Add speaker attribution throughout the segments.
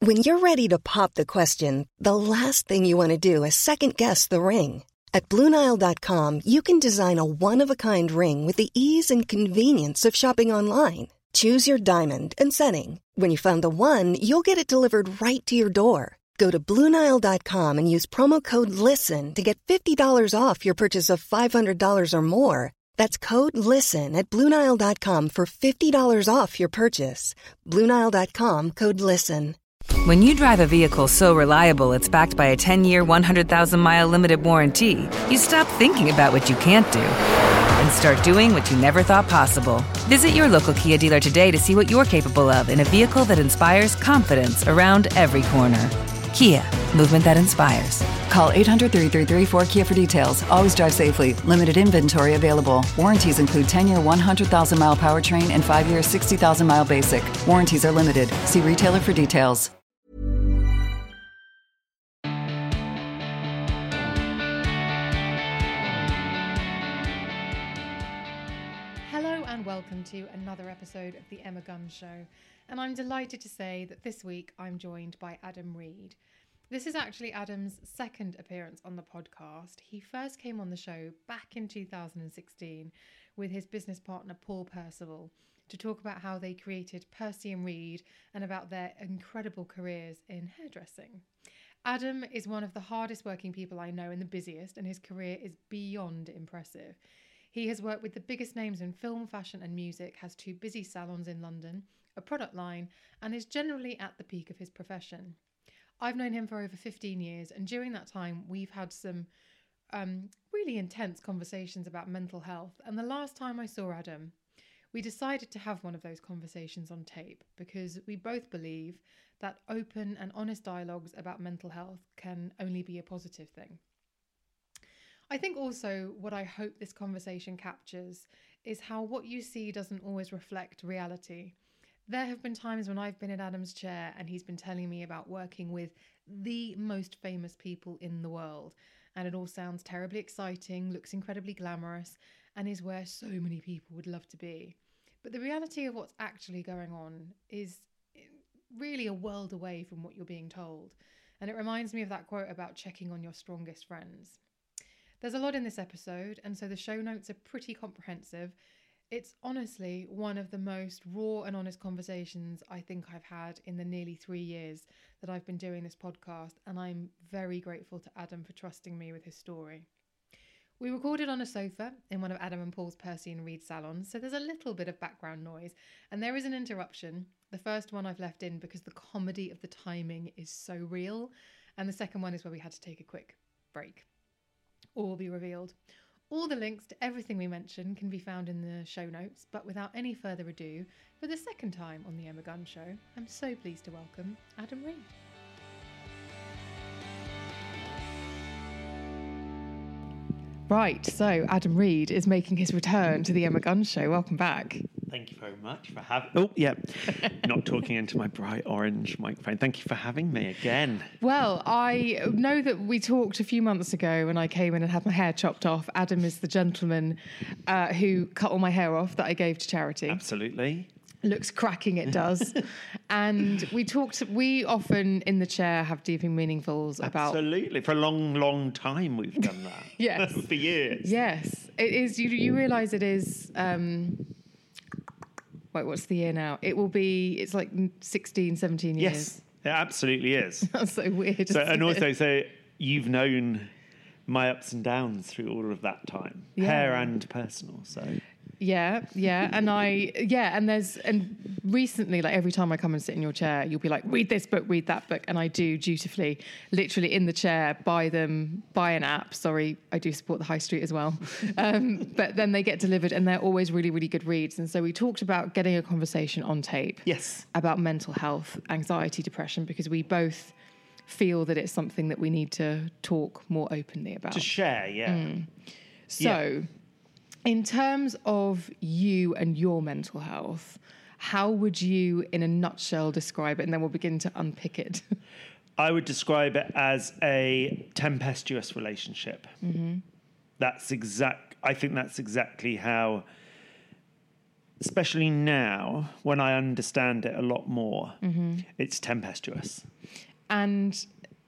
Speaker 1: When you're ready to pop the question, the last thing you want to do is second-guess the ring. At BlueNile.com, you can design a one-of-a-kind ring with the ease and convenience of shopping online. Choose your diamond and setting. When you find the one, you'll get it delivered right to your door. Go to BlueNile.com and use promo code LISTEN to get $50 off your purchase of $500 or more. That's code LISTEN at BlueNile.com for $50 off your purchase. BlueNile.com, code LISTEN.
Speaker 2: When you drive a vehicle so reliable it's backed by a 10-year, 100,000-mile limited warranty, you stop thinking about what you can't do and start doing what you never thought possible. Visit your local Kia dealer today to see what you're capable of in a vehicle that inspires confidence around every corner. Kia, movement that inspires.
Speaker 3: Call 800-333-4KIA for details. Always drive safely. Limited inventory available. Warranties include 10-year 100,000-mile powertrain and 5-year 60,000-mile basic. Warranties are limited. See retailer for details.
Speaker 4: Hello and welcome to another episode of The Emma Gunn Show. And I'm delighted to say that this week I'm joined by Adam Reed. This is actually Adam's second appearance on the podcast. He first came on the show back in 2016 with his business partner Paul Percival to talk about how they created Percy and Reed and about their incredible careers in hairdressing. Adam is one of the hardest working people I know and the busiest, and his career is beyond impressive. He has worked with the biggest names in film, fashion and music, has 2 busy salons in London, a product line, and is generally at the peak of his profession. I've known him for over 15 years, and during that time, we've had some really intense conversations about mental health. And the last time I saw Adam, we decided to have one of those conversations on tape because we both believe that open and honest dialogues about mental health can only be a positive thing. I think also what I hope this conversation captures is how what you see doesn't always reflect reality. There have been times when I've been in Adam's chair and he's been telling me about working with the most famous people in the world. And it all sounds terribly exciting, looks incredibly glamorous, and is where so many people would love to be. But the reality of what's actually going on is really a world away from what you're being told. And it reminds me of that quote about checking on your strongest friends. There's a lot in this episode, and so the show notes are pretty comprehensive. It's honestly one of the most raw and honest conversations I think I've had in the nearly 3 years that I've been doing this podcast, and I'm very grateful to Adam for trusting me with his story. We recorded on a sofa in one of Adam and Paul's Percy and Reed salons, so there's a little bit of background noise, and there is an interruption. The first one I've left in because the comedy of the timing is so real, and the second one is where we had to take a quick break. All will be revealed. All the links to everything we mentioned can be found in the show notes, but without any further ado, for the second time on The Emma Gunn Show, I'm so pleased to welcome Adam Reed. Right, so Adam Reed is making his return to The Emma Gunn Show. Welcome back.
Speaker 5: Thank you very much for having... Oh, yeah. Not talking into my bright orange microphone. Thank you for having me again.
Speaker 4: Well, I know that we talked a few months ago when I came in and had my hair chopped off. Adam is the gentleman who cut all my hair off that I gave to charity.
Speaker 5: Absolutely.
Speaker 4: Looks cracking, it does. And we often in the chair have deep and meaningfuls about...
Speaker 5: Absolutely. For a long, long time we've done that.
Speaker 4: Yes.
Speaker 5: For years.
Speaker 4: Yes. It is, you realise it is... Wait, what's the year now? It's like 16, 17 years.
Speaker 5: Yes, it absolutely is.
Speaker 4: That's so weird.
Speaker 5: And also, so you've known my ups and downs through all of that time, hair and personal, so...
Speaker 4: Yeah, and recently, like every time I come and sit in your chair, you'll be like, read this book, read that book, and I do dutifully, literally in the chair, buy an app. Sorry, I do support the high street as well, but then they get delivered, and they're always really, really good reads. And so we talked about getting a conversation on tape,
Speaker 5: yes, about
Speaker 4: mental health, anxiety, depression, because we both feel that it's something that we need to talk more openly about,
Speaker 5: to share, yeah.
Speaker 4: So. In terms of you and your mental health, how would you, in a nutshell, describe it? And then we'll begin to unpick it.
Speaker 5: I would describe it as a tempestuous relationship. Mm-hmm. I think that's exactly how especially now when I understand it a lot more, it's tempestuous.
Speaker 4: And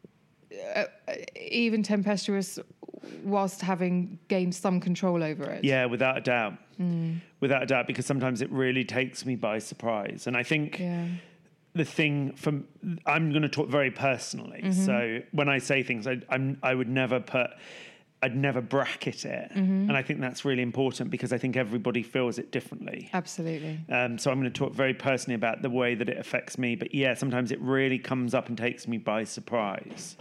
Speaker 4: even tempestuous whilst having gained some control over it.
Speaker 5: Yeah, without a doubt. Without a doubt, because sometimes it really takes me by surprise. And I think the thing I'm going to talk very personally. So when I say things, I would never I'd never bracket it. And I think that's really important because I think everybody feels it differently.
Speaker 4: Absolutely.
Speaker 5: So I'm going to talk very personally about the way that it affects me. But yeah, sometimes it really comes up and takes me by surprise.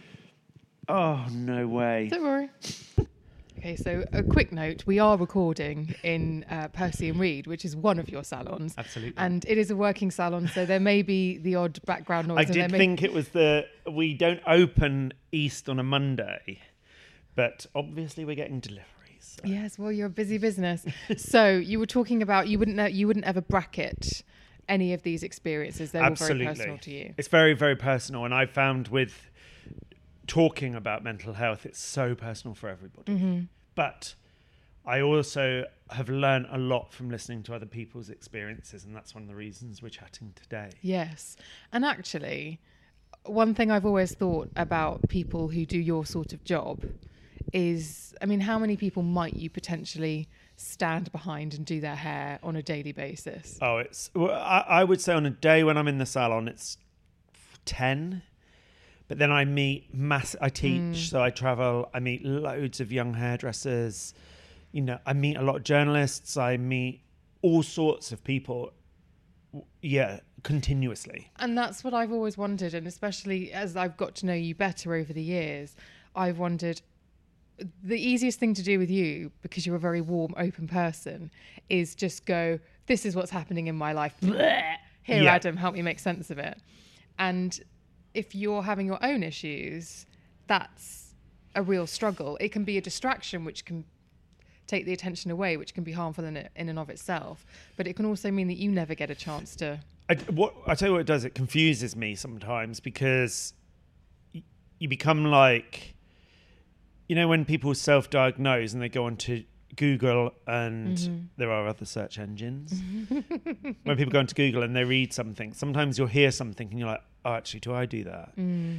Speaker 5: Oh, no way.
Speaker 4: Don't worry. Okay, so a quick note. We are recording in Percy and Reed, which is one of your salons.
Speaker 5: Absolutely.
Speaker 4: And it is a working salon, so there may be the odd background noise.
Speaker 5: I did think it was we don't open East on a Monday, but obviously we're getting deliveries. So.
Speaker 4: Yes, well, you're a busy business. So you were talking about you wouldn't ever bracket any of these experiences. They're all very personal to you.
Speaker 5: It's very, very personal. And I found with talking about mental health, it's so personal for everybody. But I also have learned a lot from listening to other people's experiences, and that's one of the reasons we're chatting today.
Speaker 4: Yes. And actually, one thing I've always thought about people who do your sort of job is, I mean, how many people might you potentially stand behind and do their hair on a daily basis?
Speaker 5: Oh, I would say on a day when I'm in the salon, it's 10. But then I meet I teach, so I travel. I meet loads of young hairdressers. You know, I meet a lot of journalists. I meet all sorts of people. Yeah, continuously.
Speaker 4: And that's what I've always wondered. And especially as I've got to know you better over the years, I've wondered, the easiest thing to do with you, because you're a very warm, open person, is just go, this is what's happening in my life. Blech. Here, Adam, help me make sense of it. And if you're having your own issues, that's a real struggle. It can be a distraction, which can take the attention away, which can be harmful in and of itself. But it can also mean that you never get a chance to...
Speaker 5: I tell you what it does, it confuses me sometimes because you become like... You know, when people self-diagnose and they go onto Google and there are other search engines. When people go onto Google and they read something, sometimes you'll hear something and you're like, oh, actually, do I do that?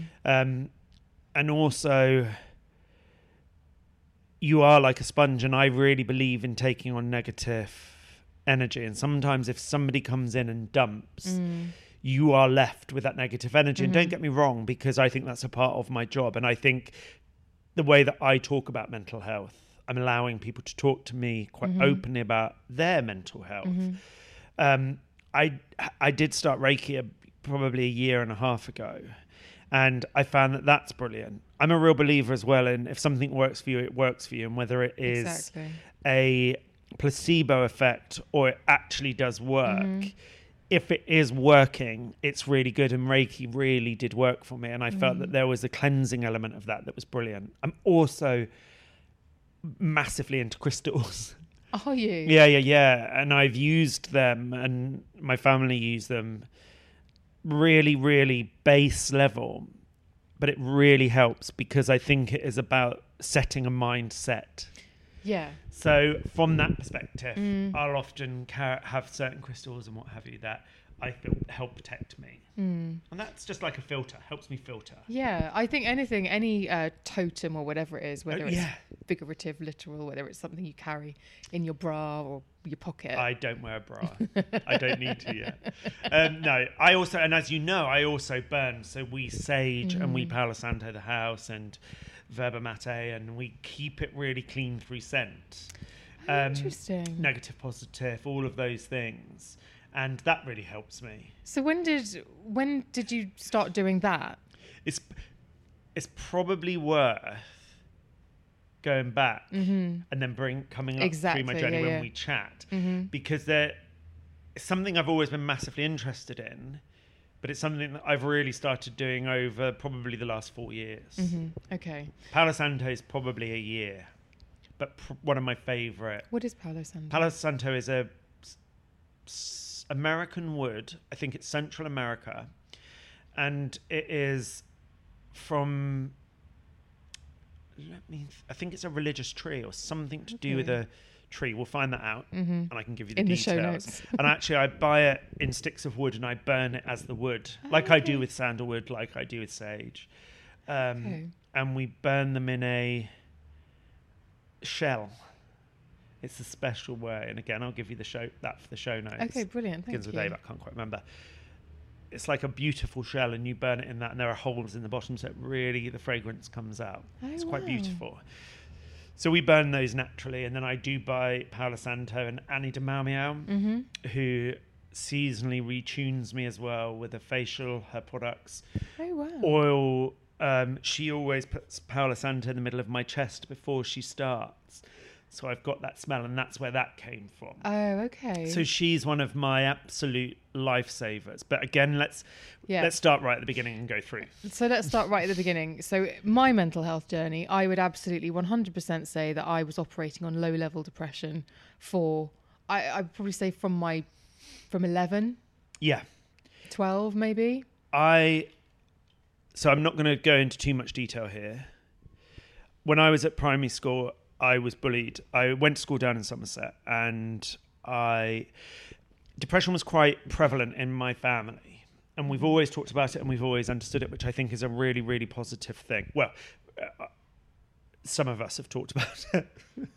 Speaker 5: And also, you are like a sponge, and I really believe in taking on negative energy. And sometimes if somebody comes in and dumps, you are left with that negative energy. And don't get me wrong, because I think that's a part of my job. And I think the way that I talk about mental health, I'm allowing people to talk to me quite openly about their mental health. I did start Reiki probably a year and a half ago, and I found that that's brilliant. I'm a real believer as well in if something works for you, it works for you, and whether it is a placebo effect or it actually does work, if it is working, it's really good. And Reiki really did work for me, and I felt that there was a cleansing element of that was brilliant. I'm also massively into crystals.
Speaker 4: Are you?
Speaker 5: Yeah. And I've used them, and my family use them. Really, really base level, but it really helps because I think it is about setting a mindset.
Speaker 4: Yeah.
Speaker 5: So from that perspective, I'll often have certain crystals and what have you that I feel help protect me. And that's just like a filter, helps me filter.
Speaker 4: Yeah, I think any totem or whatever it is, whether it's figurative, literal, whether it's something you carry in your bra or your pocket.
Speaker 5: I don't wear a bra. I don't need to yet. No, I also, and as you know, I also burn. So we sage and we Palo Santo the house and Verba Mate, and we keep it really clean through scent.
Speaker 4: Interesting.
Speaker 5: Negative, positive, all of those things. And that really helps me.
Speaker 4: So when did you start doing that?
Speaker 5: It's probably worth going back and then coming up through my journey when we chat, because it's something I've always been massively interested in, but it's something that I've really started doing over probably the last 4 years.
Speaker 4: Okay.
Speaker 5: Palo Santo is probably a year, but one of my favourite.
Speaker 4: What is Palo Santo?
Speaker 5: Palo Santo is a American wood. I think it's Central America, and it is from, I think it's a religious tree or something to do with a tree. We'll find that out, and I can give you the
Speaker 4: In
Speaker 5: details.
Speaker 4: the show notes.
Speaker 5: And actually, I buy it in sticks of wood and I burn it as the wood, like I do with sandalwood, like I do with sage. And we burn them in a shell. It's a special way. And again, I'll give you that for the show notes.
Speaker 4: Okay, brilliant. Thank you.
Speaker 5: Begins with A, but I can't quite remember. It's like a beautiful shell, and you burn it in that, and there are holes in the bottom, so the fragrance comes out. It's quite beautiful. So we burn those naturally, and then I do buy Paola Santo and Annie de Mau, who seasonally retunes me as well with a facial, her products.
Speaker 4: Oh, wow.
Speaker 5: Oil. She always puts Paola Santo in the middle of my chest before she starts. So I've got that smell, and that's where that came from.
Speaker 4: Oh, okay.
Speaker 5: So she's one of my absolute lifesavers. But again, let's start right at the beginning and go through.
Speaker 4: So let's start right at the beginning. So my mental health journey, I would absolutely 100% say that I was operating on low-level depression I'd probably say from 11.
Speaker 5: Yeah.
Speaker 4: 12, maybe.
Speaker 5: So I'm not going to go into too much detail here. When I was at primary school, I was bullied. I went to school down in Somerset, and depression was quite prevalent in my family. And we've always talked about it, and we've always understood it, which I think is a really, really positive thing. Well, some of us have talked about it.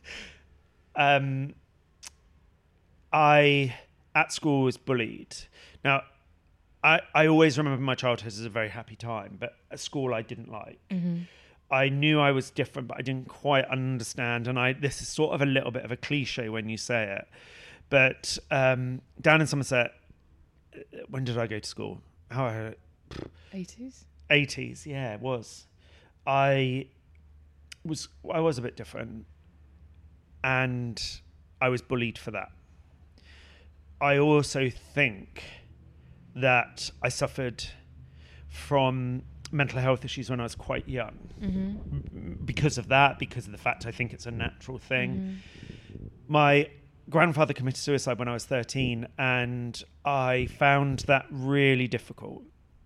Speaker 5: I, at school, was bullied. Now, I always remember my childhood as a very happy time, but at school I didn't like. I knew I was different, but I didn't quite understand. And this is sort of a little bit of a cliche when you say it. But down in Somerset, when did I go to school?
Speaker 4: 80s?
Speaker 5: 80s, yeah, it was. I was a bit different. And I was bullied for that. I also think that I suffered from mental health issues when I was quite young. Because of the fact I think it's a natural thing. My grandfather committed suicide when I was 13, and I found that really difficult.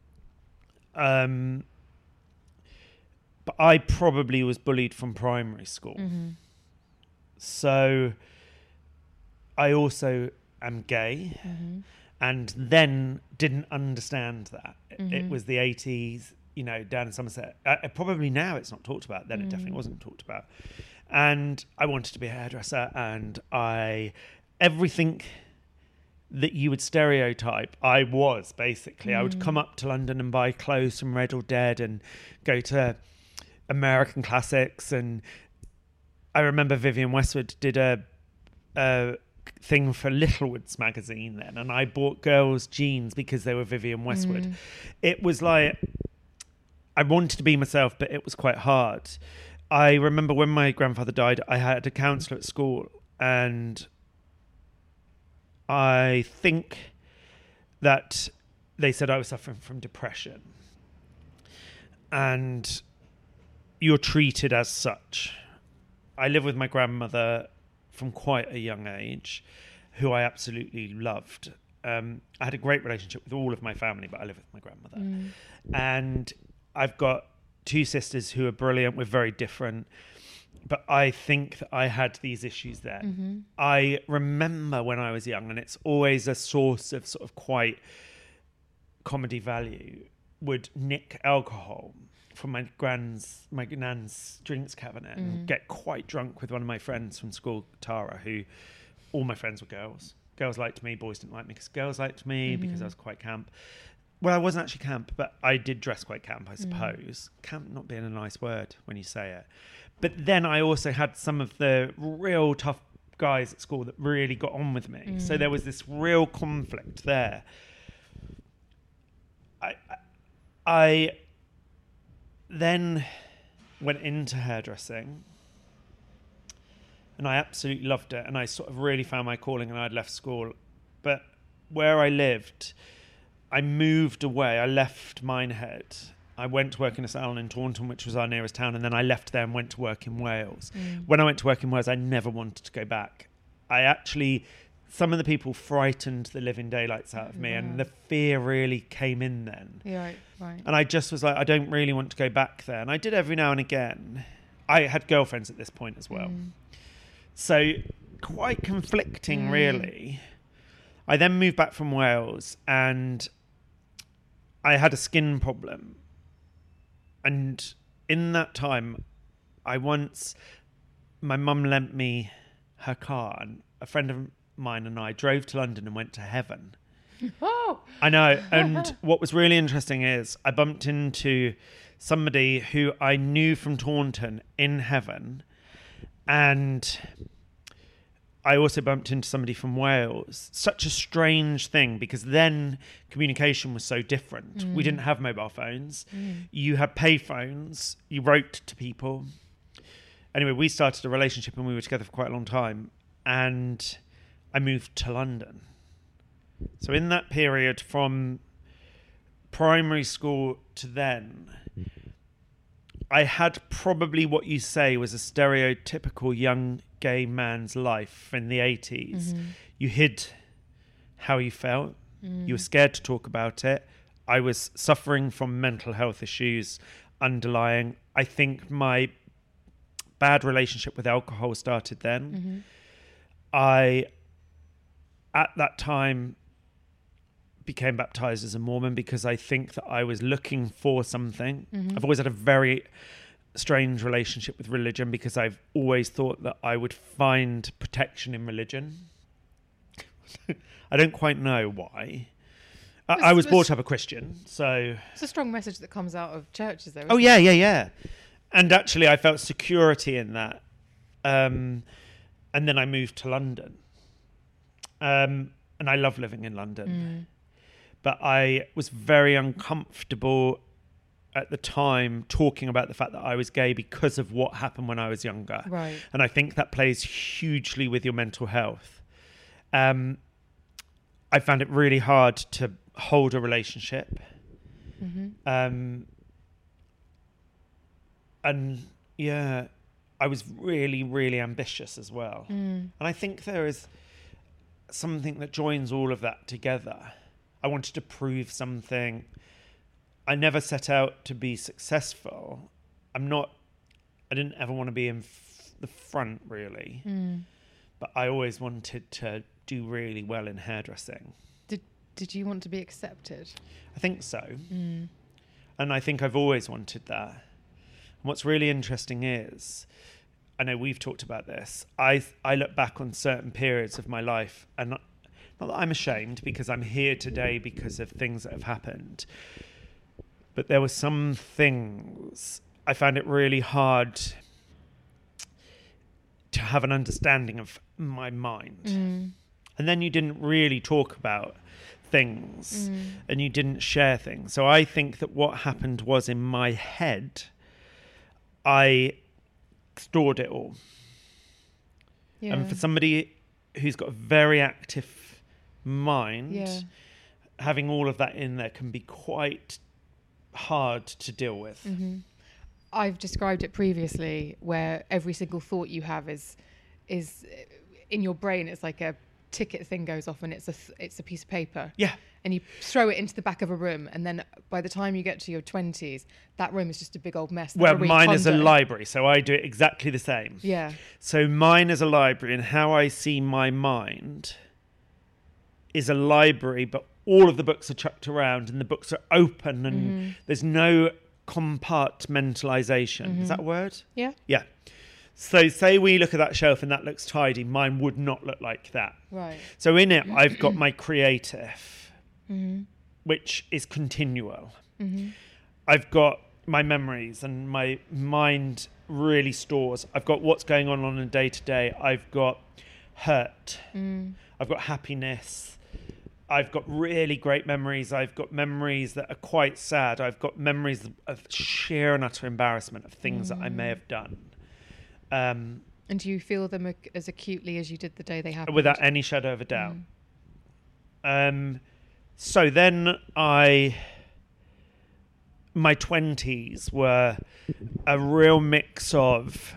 Speaker 5: But I probably was bullied from primary school. So I also am gay, and then didn't understand that. It was the 80s, down in Somerset. Probably now it's not talked about. Then it definitely wasn't talked about. And I wanted to be a hairdresser, and everything that you would stereotype, I was basically. I would come up to London and buy clothes from Red or Dead and go to American Classics. And I remember Vivienne Westwood did a thing for Littlewoods magazine then, and I bought girls' jeans because they were Vivienne Westwood. It was like I wanted to be myself, but it was quite hard. I remember when my grandfather died, I had a counsellor at school, and I think that they said I was suffering from depression, and you're treated as such. I live with my grandmother from quite a young age, who I absolutely loved. I had a great relationship with all of my family, but I live with my grandmother. And I've got two sisters who are brilliant. We're very different. But I think that I had these issues there. I remember when I was young, and it's always a source of sort of quite comedy value, would nick alcohol from my nan's drinks cabinet and get quite drunk with one of my friends from school, Tara, who all my friends were girls. Girls liked me, boys didn't like me because girls liked me because I was quite camp. Well, I wasn't actually camp, but I did dress quite camp, I suppose. Camp not being a nice word when you say it. But then I also had some of the real tough guys at school that really got on with me. So there was this real conflict there. I then went into hairdressing, and I absolutely loved it, and I sort of really found my calling, and I'd left school. But where I lived, I moved away. I left Minehead. I went to work in a salon in Taunton, which was our nearest town, and then I left there and went to work in Wales. When I went to work in Wales, I never wanted to go back. Some of the people frightened the living daylights out of me, and the fear really came in then.
Speaker 4: Yeah, right.
Speaker 5: And I just was like, I don't really want to go back there. And I did every now and again. I had girlfriends at this point as well. So quite conflicting, really. I then moved back from Wales and I had a skin problem. And in that time, my mum lent me her car, and a friend of mine and I drove to London and went to Heaven.
Speaker 4: Oh,
Speaker 5: I know. And what was really interesting is I bumped into somebody who I knew from Taunton in Heaven, and I also bumped into somebody from Wales. Such a strange thing, because then communication was so different. We didn't have mobile phones. You had pay phones. You wrote to people. Anyway, we started a relationship and we were together for quite a long time. And I moved to London. So in that period from primary school to then, I had probably what you say was a stereotypical young gay man's life in the 80s. You hid how you felt. You were scared to talk about it. I was suffering from mental health issues underlying. I think my bad relationship with alcohol started then. I, at that time, became baptized as a Mormon because I think that I was looking for something. I've always had a very strange relationship with religion because I've always thought that I would find protection in religion. I don't quite know why. I was brought up a Christian, so...
Speaker 4: It's a strong message that comes out of churches, though.
Speaker 5: Oh, yeah. And actually, I felt security in that. And then I moved to London. And I love living in London. But I was very uncomfortable at the time talking about the fact that I was gay because of what happened when I was younger.
Speaker 4: Right.
Speaker 5: And I think that plays hugely with your mental health. I found it really hard to hold a relationship. And yeah, I was really, really ambitious as well. And I think there is something that joins all of that together. I wanted to prove something. I never set out to be successful. I didn't ever want to be in the front, really. But I always wanted to do really well in hairdressing.
Speaker 4: Did you want to be accepted?
Speaker 5: I think so. And I think I've always wanted that. And what's really interesting is, I know we've talked about this, I look back on certain periods of my life, and not that I'm ashamed, because I'm here today because of things that have happened, but there were some things I found it really hard to have an understanding of my mind. And then you didn't really talk about things and you didn't share things. So I think that what happened was, in my head, I stored it all. And for somebody who's got a very active mind, having all of that in there can be quite hard to deal with.
Speaker 4: I've described it previously, where every single thought you have is in your brain. It's like a ticket thing goes off, and it's a piece of paper. And you throw it into the back of a room, and then by the time you get to your 20s, that room is just a big old mess.
Speaker 5: Well, mine is a library, so I do it exactly the same. So mine is a library, and how I see my mind is a library, but all of the books are chucked around and the books are open, and there's no compartmentalization. Is that a word? Yeah. So say we look at that shelf and that looks tidy, mine would not look like that.
Speaker 4: Right.
Speaker 5: So in it, I've got my creative, which is continual. I've got my memories, and my mind really stores. I've got what's going on a day-to-day. I've got hurt. I've got happiness. I've got really great memories. I've got memories that are quite sad. I've got memories of sheer and utter embarrassment of things that I may have done.
Speaker 4: And do you feel them as acutely as you did the day they happened?
Speaker 5: Without any shadow of a doubt. So then my 20s were a real mix of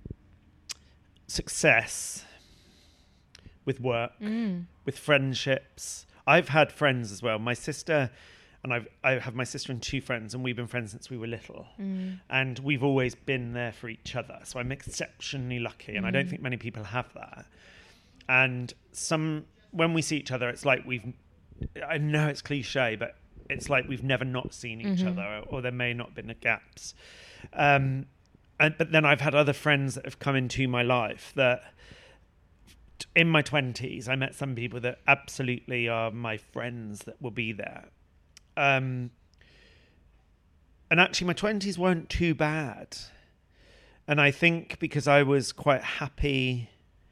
Speaker 5: success with work, with friendships. I've had friends as well. My sister, and I have my sister and two friends, and we've been friends since we were little. And we've always been there for each other. So I'm exceptionally lucky, and I don't think many people have that. And when we see each other, it's like I know it's cliche, but it's like we've never not seen each other, or there may not have been gaps. But then I've had other friends that have come into my life that in my 20s, I met some people that absolutely are my friends that will be there. And actually my 20s weren't too bad. And I think because I was quite happy,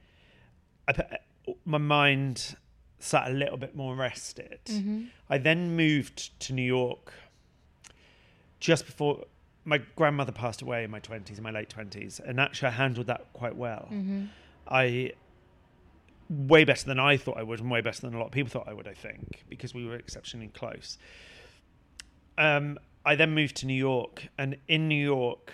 Speaker 5: my mind sat a little bit more rested. I then moved to New York just before my grandmother passed away in my 20s, in my late 20s. And actually I handled that quite well. Way better than I thought I would, and way better than a lot of people thought I would, I think, because we were exceptionally close. I then moved to New York, and in New York,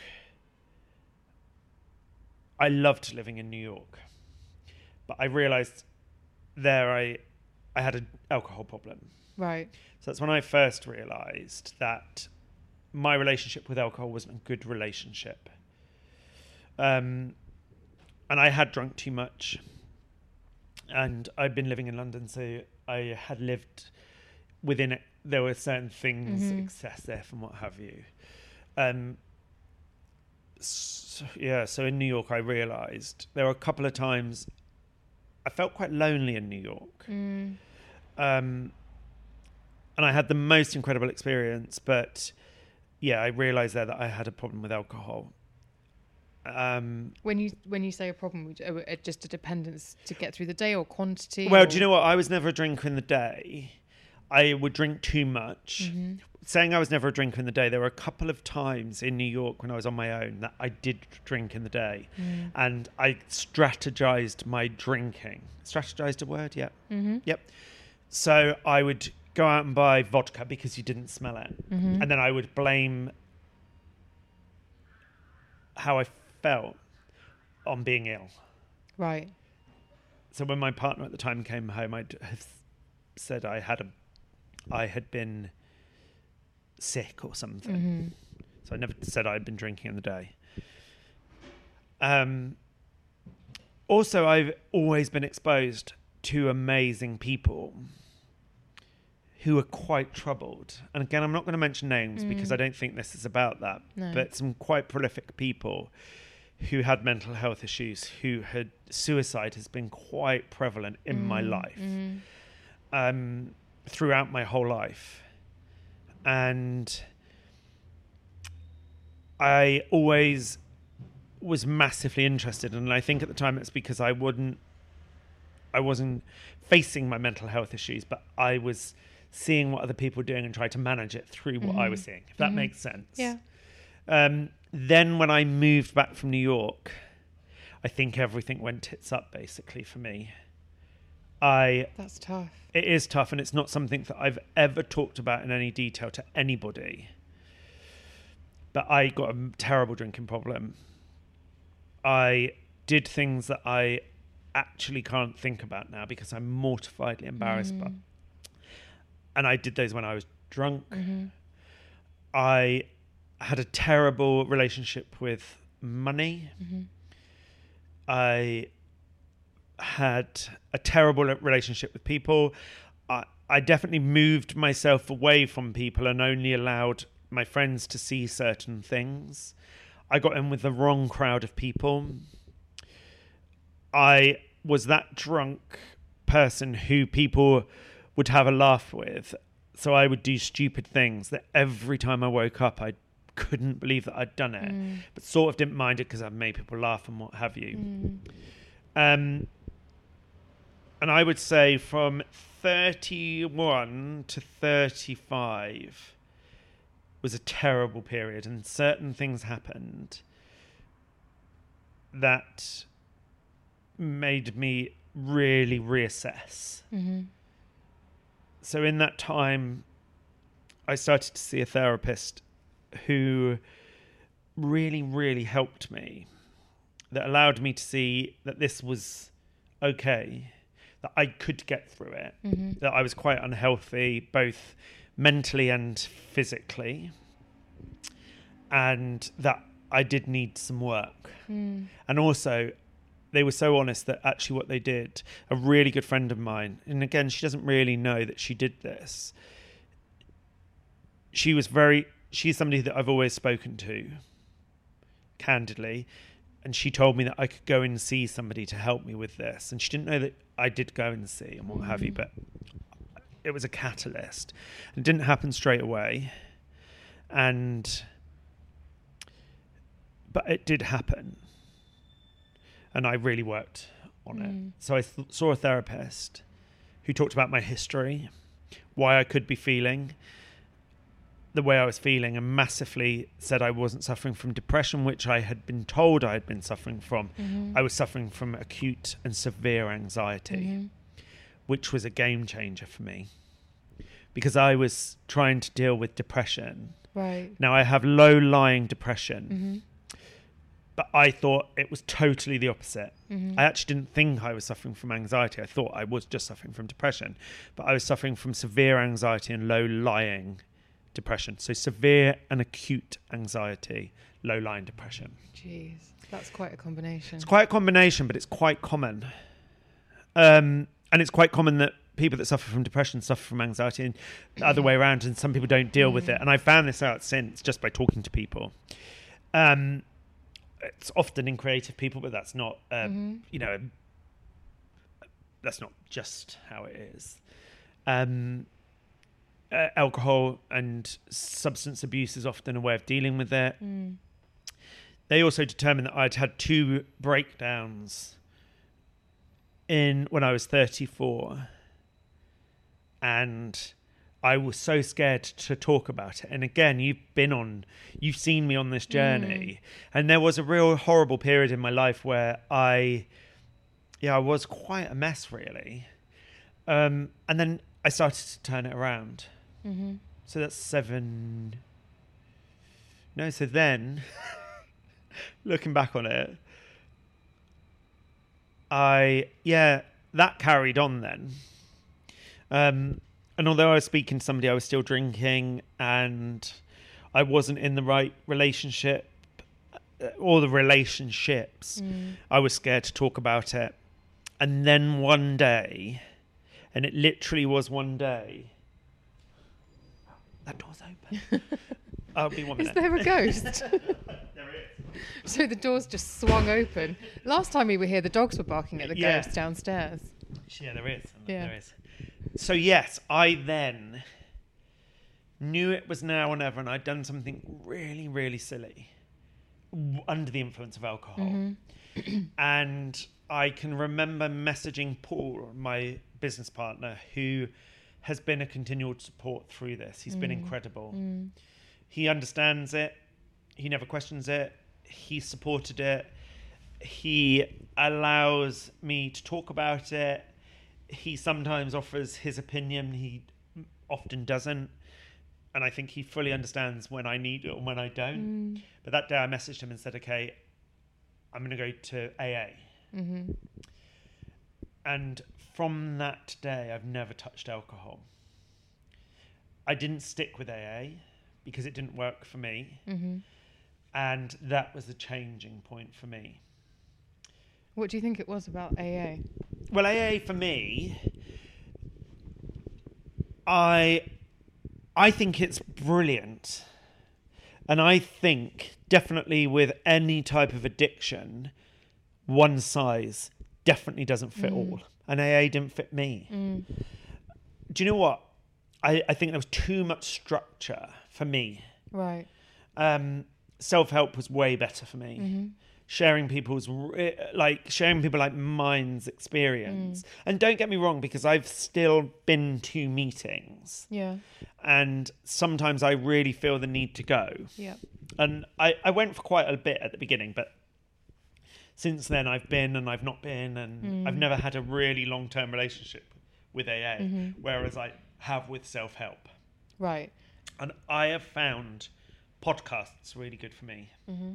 Speaker 5: I loved living in New York. But I realised there I had an alcohol problem.
Speaker 4: Right.
Speaker 5: So that's when I first realised that my relationship with alcohol wasn't a good relationship. And I had drunk too much. And I'd been living in London, so I had lived within it. There were certain things, excessive and what have you. So in New York, I realised there were a couple of times I felt quite lonely in New York. And I had the most incredible experience, but yeah, I realised there that I had a problem with alcohol.
Speaker 4: When you say a problem, just a dependence to get through the day, or quantity?
Speaker 5: Well, do you know what? I was never a drinker in the day. I would drink too much. Saying I was never a drinker in the day, there were a couple of times in New York when I was on my own that I did drink in the day. And I strategized my drinking. Strategized a word? Yep. Yep. So I would go out and buy vodka because you didn't smell it. And then I would blame how I felt on being ill.
Speaker 4: Right.
Speaker 5: So when my partner at the time came home, I'd have said I had been sick or something. So I never said I'd been drinking in the day. Also, I've always been exposed to amazing people who are quite troubled. And again, I'm not going to mention names because I don't think this is about that. No. But some quite prolific people who had mental health issues, who had suicide has been quite prevalent in my life, throughout my whole life. And I always was massively interested. And I think at the time it's because I wasn't facing my mental health issues, but I was seeing what other people were doing and trying to manage it through what I was seeing, if that makes sense.
Speaker 4: Yeah.
Speaker 5: Then when I moved back from New York, I think everything went tits up basically for me.
Speaker 4: That's tough.
Speaker 5: It is tough, and it's not something that I've ever talked about in any detail to anybody. But I got a terrible drinking problem. I did things that I actually can't think about now because I'm mortifiedly embarrassed by. And I did those when I was drunk. I had a terrible relationship with money. I had a terrible relationship with people. I definitely moved myself away from people and only allowed my friends to see certain things. I got in with the wrong crowd of people. I was that drunk person who people would have a laugh with. So I would do stupid things that every time I woke up, I couldn't believe that I'd done it, but sort of didn't mind it because I've made people laugh and what have you. And I would say from 31 to 35 was a terrible period, and certain things happened that made me really reassess. So in that time, I started to see a therapist who really, really helped me, that allowed me to see that this was okay, that I could get through it, that I was quite unhealthy, both mentally and physically, and that I did need some work. And also, they were so honest that actually what they did, a really good friend of mine, and again, she doesn't really know that she did this. She's somebody that I've always spoken to candidly. And she told me that I could go and see somebody to help me with this. And she didn't know that I did go and see and what have you, but it was a catalyst. It didn't happen straight away. But it did happen. And I really worked on it. So I saw a therapist who talked about my history, why I could be feeling the way I was feeling, and massively said I wasn't suffering from depression, which I had been told I had been suffering from. I was suffering from acute and severe anxiety, which was a game changer for me because I was trying to deal with depression.
Speaker 4: Right.
Speaker 5: Now I have low-lying depression, but I thought it was totally the opposite. I actually didn't think I was suffering from anxiety. I thought I was just suffering from depression, but I was suffering from severe anxiety and low-lying depression. So severe and acute anxiety, low-lying depression.
Speaker 4: Jeez, that's quite a combination.
Speaker 5: It's quite a combination, but it's quite common. And it's quite common that people that suffer from depression suffer from anxiety and the other way around, and some people don't deal with it. And I found this out since just by talking to people. It's often in creative people, but that's not, that's not just how it is. Alcohol and substance abuse is often a way of dealing with it. They also determined that I'd had 2 breakdowns when I was 34, and I was so scared to talk about it. And again, you've seen me on this journey, and there was a real horrible period in my life where I was quite a mess, really. And then I started to turn it around. So that's 7. No, so then, looking back on it, that carried on then. And although I was speaking to somebody, I was still drinking, and I wasn't in the right relationship or the relationships. I was scared to talk about it. And then one day, and it literally was one day, that door's open. I'll be 1 minute.
Speaker 4: Is there a ghost?
Speaker 5: There is.
Speaker 4: So the door's just swung open. Last time we were here, the dogs were barking at the ghost downstairs.
Speaker 5: Yeah, there is.
Speaker 4: Yeah.
Speaker 5: There is. So yes, I then knew it was now or never, and I'd done something really, really silly under the influence of alcohol. And I can remember messaging Paul, my business partner, who has been a continual support through this. He's been incredible. He understands it. He never questions it. He supported it. He allows me to talk about it. He sometimes offers his opinion. He often doesn't. And I think he fully understands when I need it and when I don't. But that day I messaged him and said, okay, I'm going to go to AA. And from that day, I've never touched alcohol. I didn't stick with AA because it didn't work for me. And that was the changing point for me.
Speaker 4: What do you think it was about AA?
Speaker 5: Well, AA for me, I think it's brilliant. And I think definitely with any type of addiction, one size definitely doesn't fit all. And AA didn't fit me. Do you know what? I think there was too much structure for me.
Speaker 4: Right.
Speaker 5: Self-help was way better for me. Sharing people like mine's experience. And don't get me wrong, because I've still been to meetings.
Speaker 4: Yeah.
Speaker 5: And sometimes I really feel the need to go.
Speaker 4: Yeah.
Speaker 5: And I went for quite a bit at the beginning, but since then I've been and I've not been, and I've never had a really long-term relationship with AA, whereas I have with self-help.
Speaker 4: Right.
Speaker 5: And I have found podcasts really good for me.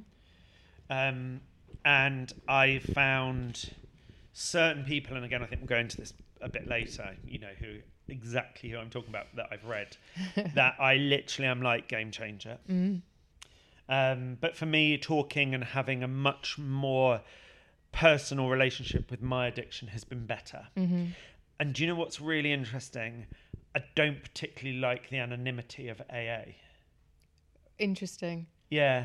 Speaker 5: And I found certain people, and again, I think we'll go into this a bit later, exactly who I'm talking about that I've read, that I literally am like game changer. But for me, talking and having a much more personal relationship with my addiction has been better.
Speaker 4: Mm-hmm.
Speaker 5: And do you know what's really interesting? I don't particularly like the anonymity of AA.
Speaker 4: Interesting.
Speaker 5: Yeah.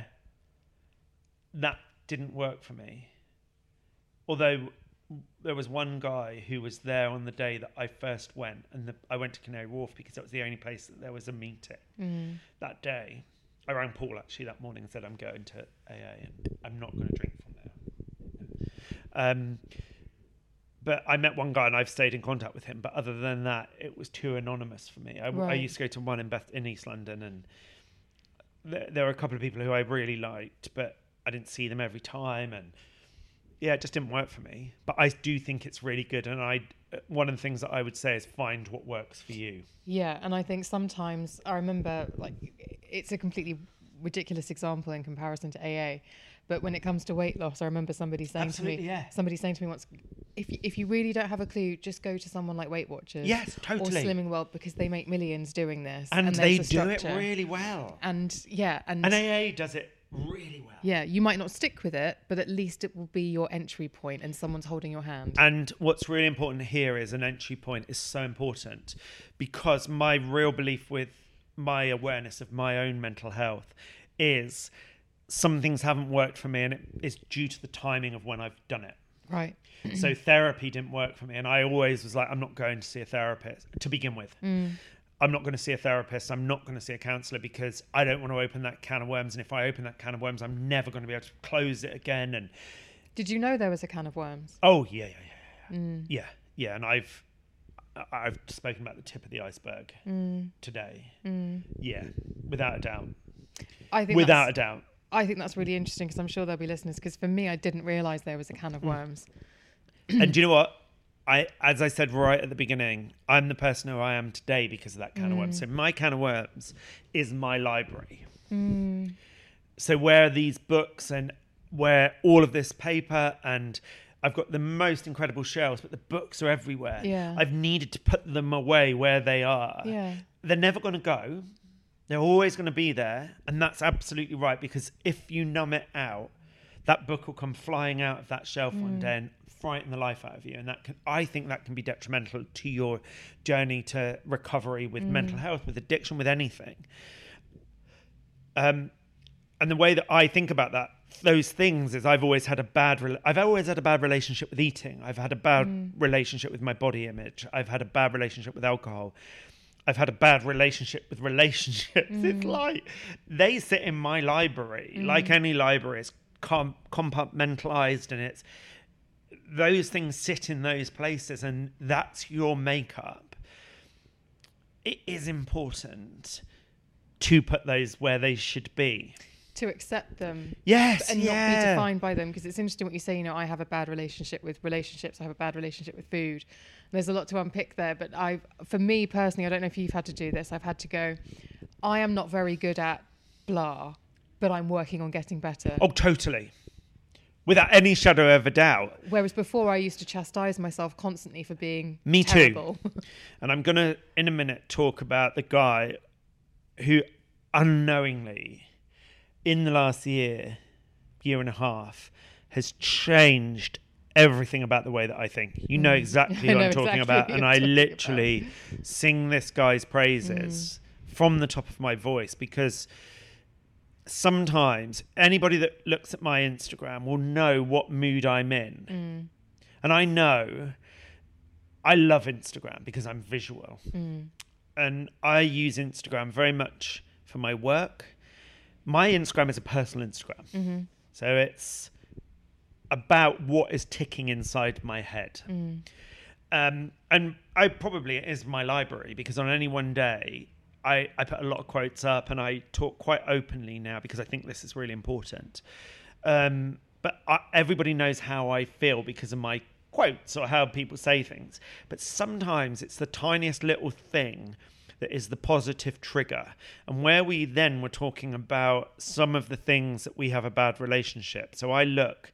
Speaker 5: That didn't work for me. Although there was one guy who was there on the day that I first went, and I went to Canary Wharf because that was the only place that there was a meeting that day. I rang Paul actually that morning and said, I'm going to AA and I'm not going to drink from there. But I met one guy and I've stayed in contact with him. But other than that, it was too anonymous for me. I used to go to one in East London, and there were a couple of people who I really liked, but I didn't see them every time. And yeah, it just didn't work for me. But I do think it's really good. And one of the things that I would say is find what works for you. Yeah.
Speaker 4: And I think sometimes I remember, like, it's a completely ridiculous example in comparison to AA. But when it comes to weight loss, I remember somebody saying to me once, if you really don't have a clue, just go to someone like Weight Watchers.
Speaker 5: Yes, totally.
Speaker 4: Or Slimming World, because they make millions doing this.
Speaker 5: And they do it really well.
Speaker 4: And
Speaker 5: AA does it really well.
Speaker 4: Yeah, you might not stick with it, but at least it will be your entry point and someone's holding your hand.
Speaker 5: And what's really important here is an entry point is so important, because my real belief with my awareness of my own mental health is some things haven't worked for me, and it is due to the timing of when I've done it.
Speaker 4: Right.
Speaker 5: So therapy didn't work for me, and I always was like, I'm not going to see a therapist to begin with. I'm not going to see a therapist. I'm not going to see a counsellor, because I don't want to open that can of worms. And if I open that can of worms, I'm never going to be able to close it again. And
Speaker 4: did you know there was a can of worms?
Speaker 5: Oh, yeah. Yeah. And I've spoken about the tip of the iceberg today. Yeah, without a doubt. I think that's really interesting, because I'm sure there'll be listeners, because for me, I didn't realise there was a can of worms. And do you know what? As I said right at the beginning, I'm the person who I am today because of that can of worms. So my can of worms is my library. So where these books and where all of this paper, and I've got the most incredible shelves, but the books are everywhere. Yeah. I've needed to put them away where they are. Yeah. They're never going to go. They're always going to be there. And that's absolutely right, because if you numb it out, that book will come flying out of that shelf one day and frighten the life out of you. And I think that can be detrimental to your journey to recovery with mental health, with addiction, with anything. And the way that I think about those things is I've always had a bad relationship with eating. I've had a bad relationship with my body image. I've had a bad relationship with alcohol. I've had a bad relationship with relationships. It's like they sit in my library, like any library. It's compartmentalized, and those things sit in those places, and that's your makeup. It is important to put those where they should be. To accept them. Yes. And not be defined by them. Because it's interesting what you say, I have a bad relationship with relationships. I have a bad relationship with food. There's a lot to unpick there. But for me personally, I don't know if you've had to do this. I've had to go, I am not very good at blah, but I'm working on getting better. Oh, totally. Without any shadow of a doubt. Whereas before I used to chastise myself constantly for being terrible. Me too. And I'm going to, in a minute, talk about the guy who unknowingly, in the last year and a half, has changed everything about the way that I think. You know exactly what I'm talking about. And I literally sing this guy's praises from the top of my voice, because sometimes anybody that looks at my Instagram will know what mood I'm in. And I know I love Instagram because I'm visual. And I use Instagram very much for my work. My Instagram is a personal Instagram. So it's about what is ticking inside my head. And it is my library, because on any one day, I put a lot of quotes up, and I talk quite openly now because I think this is really important. But everybody knows how I feel because of my quotes or how people say things. But sometimes it's the tiniest little thing that is the positive trigger. And where we then were talking about some of the things that we have a bad relationship. So I looked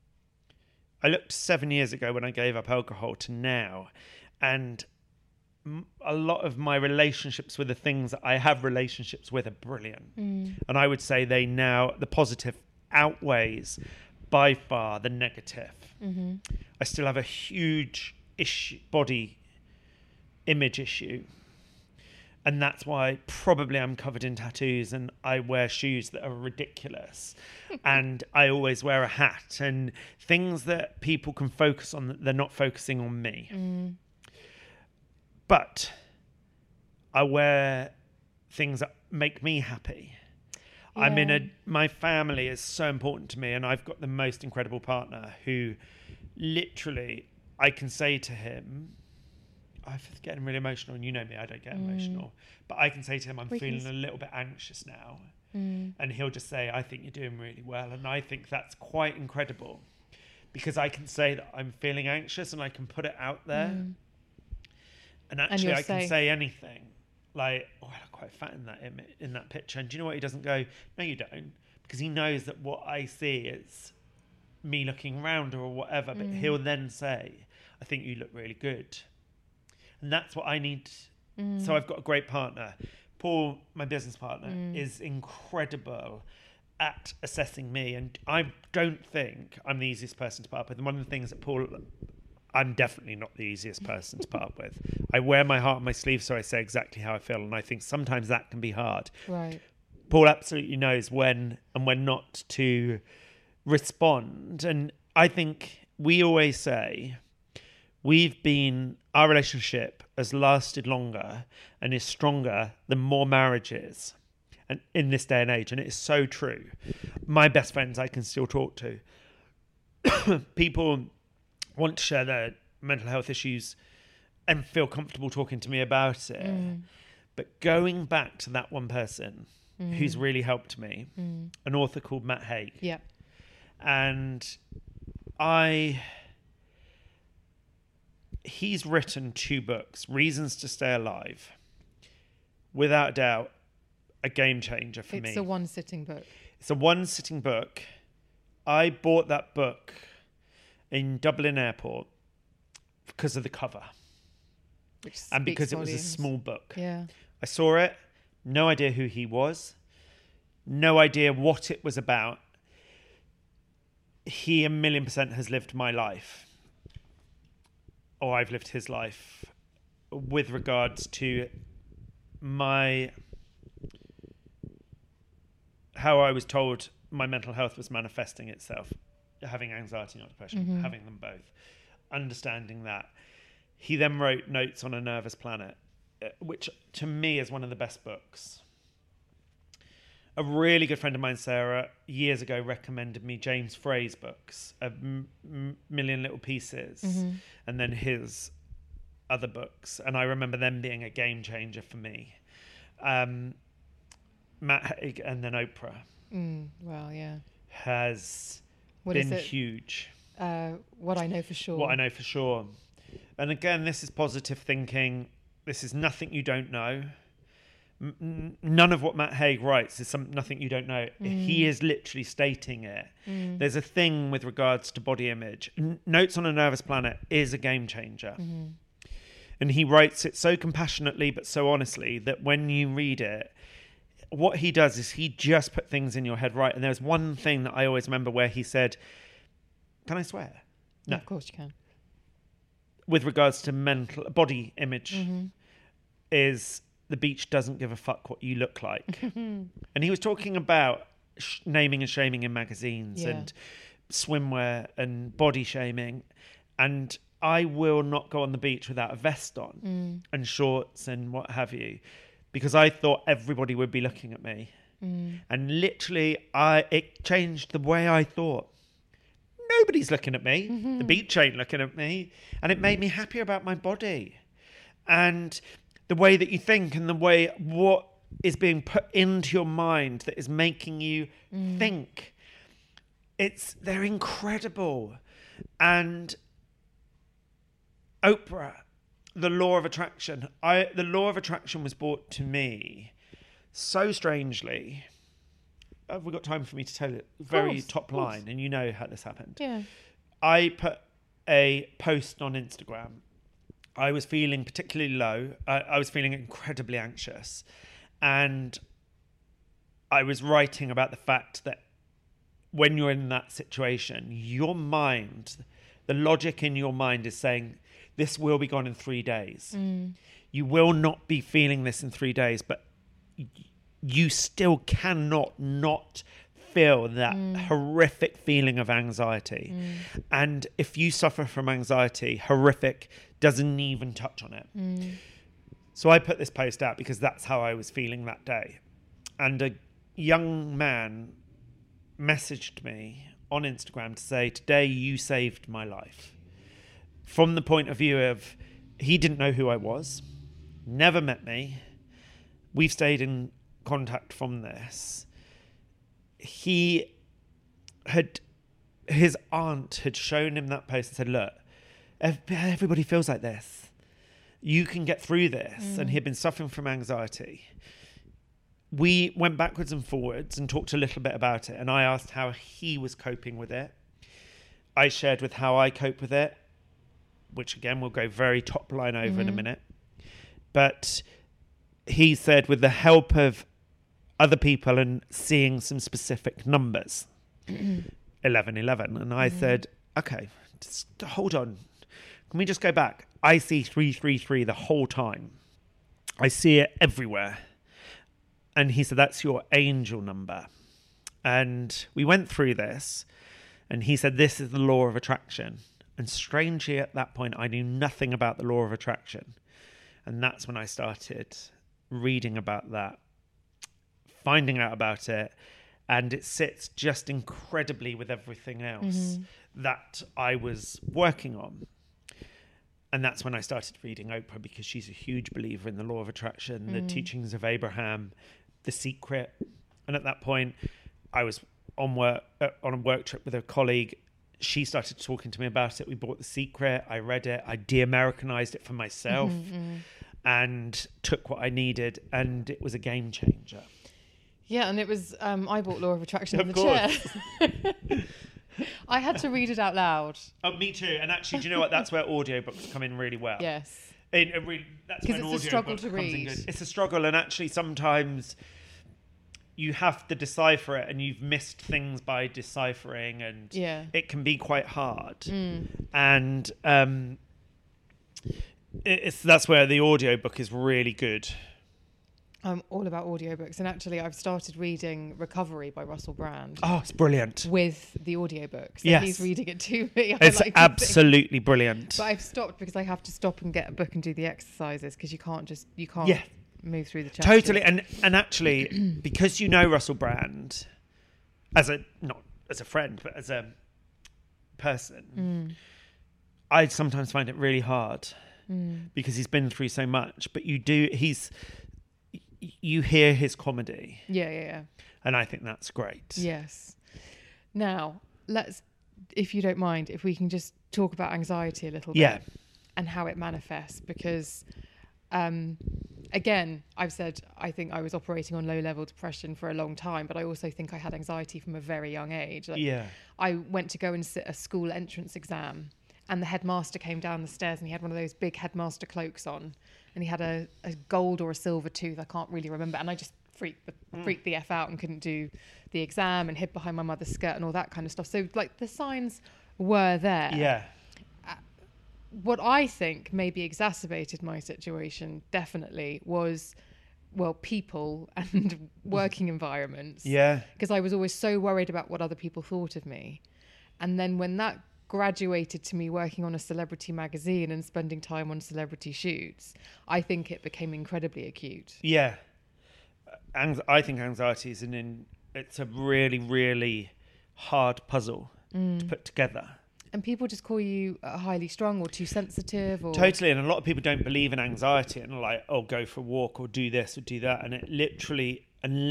Speaker 5: 7 years ago when I gave up alcohol to now, and a lot of my relationships with the things that I have relationships with are brilliant. And I would say the positive outweighs by far the negative.
Speaker 4: Mm-hmm.
Speaker 5: I still have a huge body image issue. And that's why probably I'm covered in tattoos and I wear shoes that are ridiculous. And I always wear a hat and things that people can focus on, that they're not focusing on me.
Speaker 4: Mm.
Speaker 5: But I wear things that make me happy. Yeah. My family is so important to me, and I've got the most incredible partner who literally I can say to him, I'm getting really emotional, and you know me, I don't get emotional. But I can say to him, I'm feeling a little bit anxious now. And he'll just say, I think you're doing really well. And I think that's quite incredible because I can say that I'm feeling anxious and I can put it out there. And actually I can say anything. Like, oh, I look quite fat in that picture. And do you know what? He doesn't go, no, you don't. Because he knows that what I see is me looking around or whatever. But he'll then say, I think you look really good. And that's what I need. So I've got a great partner. Paul, my business partner, is incredible at assessing me. And I don't think I'm the easiest person to put up with. And one of the things that Paul... I'm definitely not the easiest person to put up with. I wear my heart on my sleeve, so I say exactly how I feel. And I think sometimes that can be hard.
Speaker 4: Right.
Speaker 5: Paul absolutely knows when and when not to respond. And I think we always say... our relationship has lasted longer and is stronger than more marriages, and in this day and age, and it is so true. My best friends I can still talk to. People want to share their mental health issues and feel comfortable talking to me about it. But going back to that one person who's really helped me, an author called Matt Haig.
Speaker 4: Yeah.
Speaker 5: And he's written 2 books, Reasons to Stay Alive. Without doubt, a game changer for me.
Speaker 4: It's a one-sitting book.
Speaker 5: It's a one-sitting book. I bought that book in Dublin Airport because of the cover. And because it was a small book.
Speaker 4: Yeah.
Speaker 5: I saw it, no idea who he was, no idea what it was about. He 1,000,000% has lived my life. Or I've lived his life with regards to how I was told my mental health was manifesting itself, having anxiety, not depression, having them both, understanding that. He then wrote Notes on a Nervous Planet, which to me is one of the best books. A really good friend of mine, Sarah, years ago recommended me James Frey's books, A Million Little Pieces, and then his other books. And I remember them being a game changer for me. Matt Haig and then Oprah.
Speaker 4: Well, yeah.
Speaker 5: Has been huge.
Speaker 4: What I Know for Sure.
Speaker 5: What I Know for Sure. And again, this is positive thinking. This is nothing you don't know. None of what Matt Haig writes is nothing you don't know. He is literally stating it. There's a thing with regards to body image. Notes on a Nervous Planet is a game changer. And he writes it so compassionately but so honestly that when you read it, what he does is he just put things in your head right. And there's one thing that I always remember where he said, can I swear? No.
Speaker 4: Of course you can.
Speaker 5: With regards to body image is... the beach doesn't give a fuck what you look like. And he was talking about naming and shaming in magazines and swimwear and body shaming. And I will not go on the beach without a vest on and shorts and what have you, because I thought everybody would be looking at me. And literally, it changed the way I thought. Nobody's looking at me. The beach ain't looking at me. And it made me happier about my body. And... the way that you think and the way what is being put into your mind that is making you think. They're incredible. And Oprah, the law of attraction. The law of attraction was brought to me so strangely. Have we got time for me to tell it? Very top line, and you know how this happened.
Speaker 4: Yeah.
Speaker 5: I put a post on Instagram. I was feeling particularly low. I was feeling incredibly anxious. And I was writing about the fact that when you're in that situation, your mind, the logic in your mind is saying, this will be gone in 3 days. You will not be feeling this in 3 days, but you still cannot not feel that horrific feeling of anxiety. And if you suffer from anxiety, horrific doesn't even touch on it. So I put this post out because that's how I was feeling that day. And a young man messaged me on Instagram to say, today you saved my life. From the point of view of, he didn't know who I was, never met me. We've stayed in contact from this. His aunt had shown him that post and said, look, everybody feels like this. You can get through this. And he'd been suffering from anxiety. We went backwards and forwards and talked a little bit about it. And I asked how he was coping with it. I shared with how I cope with it, which again, we'll go very top line over in a minute. But he said, with the help of other people and seeing some specific numbers, 1111. And I said, okay, just hold on. Can we just go back? I see 333 the whole time. I see it everywhere. And he said, that's your angel number. And we went through this, and he said, this is the law of attraction. And strangely, at that point, I knew nothing about the law of attraction. And that's when I started reading about that, finding out about it. And it sits just incredibly with everything else that I was working on. And that's when I started reading Oprah, because she's a huge believer in the law of attraction, the teachings of Abraham, The Secret. And at that point, I was on a work trip with a colleague. She started talking to me about it. We bought The Secret. I read it. I de-Americanized it for myself and took what I needed. And it was a game changer.
Speaker 4: Yeah, and it was, I bought Law of Attraction in the chair. I had to read it out loud.
Speaker 5: Oh, me too. And actually, do you know what? That's where audiobooks come in really well.
Speaker 4: Yes.
Speaker 5: That's when
Speaker 4: it's a struggle to read.
Speaker 5: It's a struggle, and actually sometimes you have to decipher it, and you've missed things by deciphering, and it can be quite hard. And that's where the audiobook is really good.
Speaker 4: I'm all about audiobooks, and actually I've started reading Recovery by Russell Brand.
Speaker 5: Oh, it's brilliant.
Speaker 4: With the audiobook. So
Speaker 5: yes.
Speaker 4: He's reading it to me.
Speaker 5: It's absolutely brilliant.
Speaker 4: But I've stopped because I have to stop and get a book and do the exercises, because you can't move through the chapters.
Speaker 5: Totally. And actually, because you know Russell Brand not as a friend, but as a person, I sometimes find it really hard because he's been through so much, but you hear his comedy.
Speaker 4: Yeah.
Speaker 5: And I think that's great.
Speaker 4: Yes. Now, if you don't mind, if we can just talk about anxiety a little bit and how it manifests, because again, I've said I think I was operating on low-level depression for a long time, but I also think I had anxiety from a very young age. I went to go and sit a school entrance exam, and the headmaster came down the stairs, and he had one of those big headmaster cloaks on, and he had a gold or a silver tooth, I can't really remember, and I just freaked the F out and couldn't do the exam and hid behind my mother's skirt and all that kind of stuff. So like the signs were there.
Speaker 5: Yeah.
Speaker 4: What I think maybe exacerbated my situation definitely was, people and working environments.
Speaker 5: Yeah.
Speaker 4: Because I was always so worried about what other people thought of me. And then when that graduated to me working on a celebrity magazine and spending time on celebrity shoots, I think it became incredibly acute.
Speaker 5: Yeah. I think anxiety is it's a really, really hard puzzle to put together.
Speaker 4: And people just call you highly strung or too sensitive. Or
Speaker 5: Totally. And a lot of people don't believe in anxiety and are like, oh, go for a walk or do this or do that. And it literally,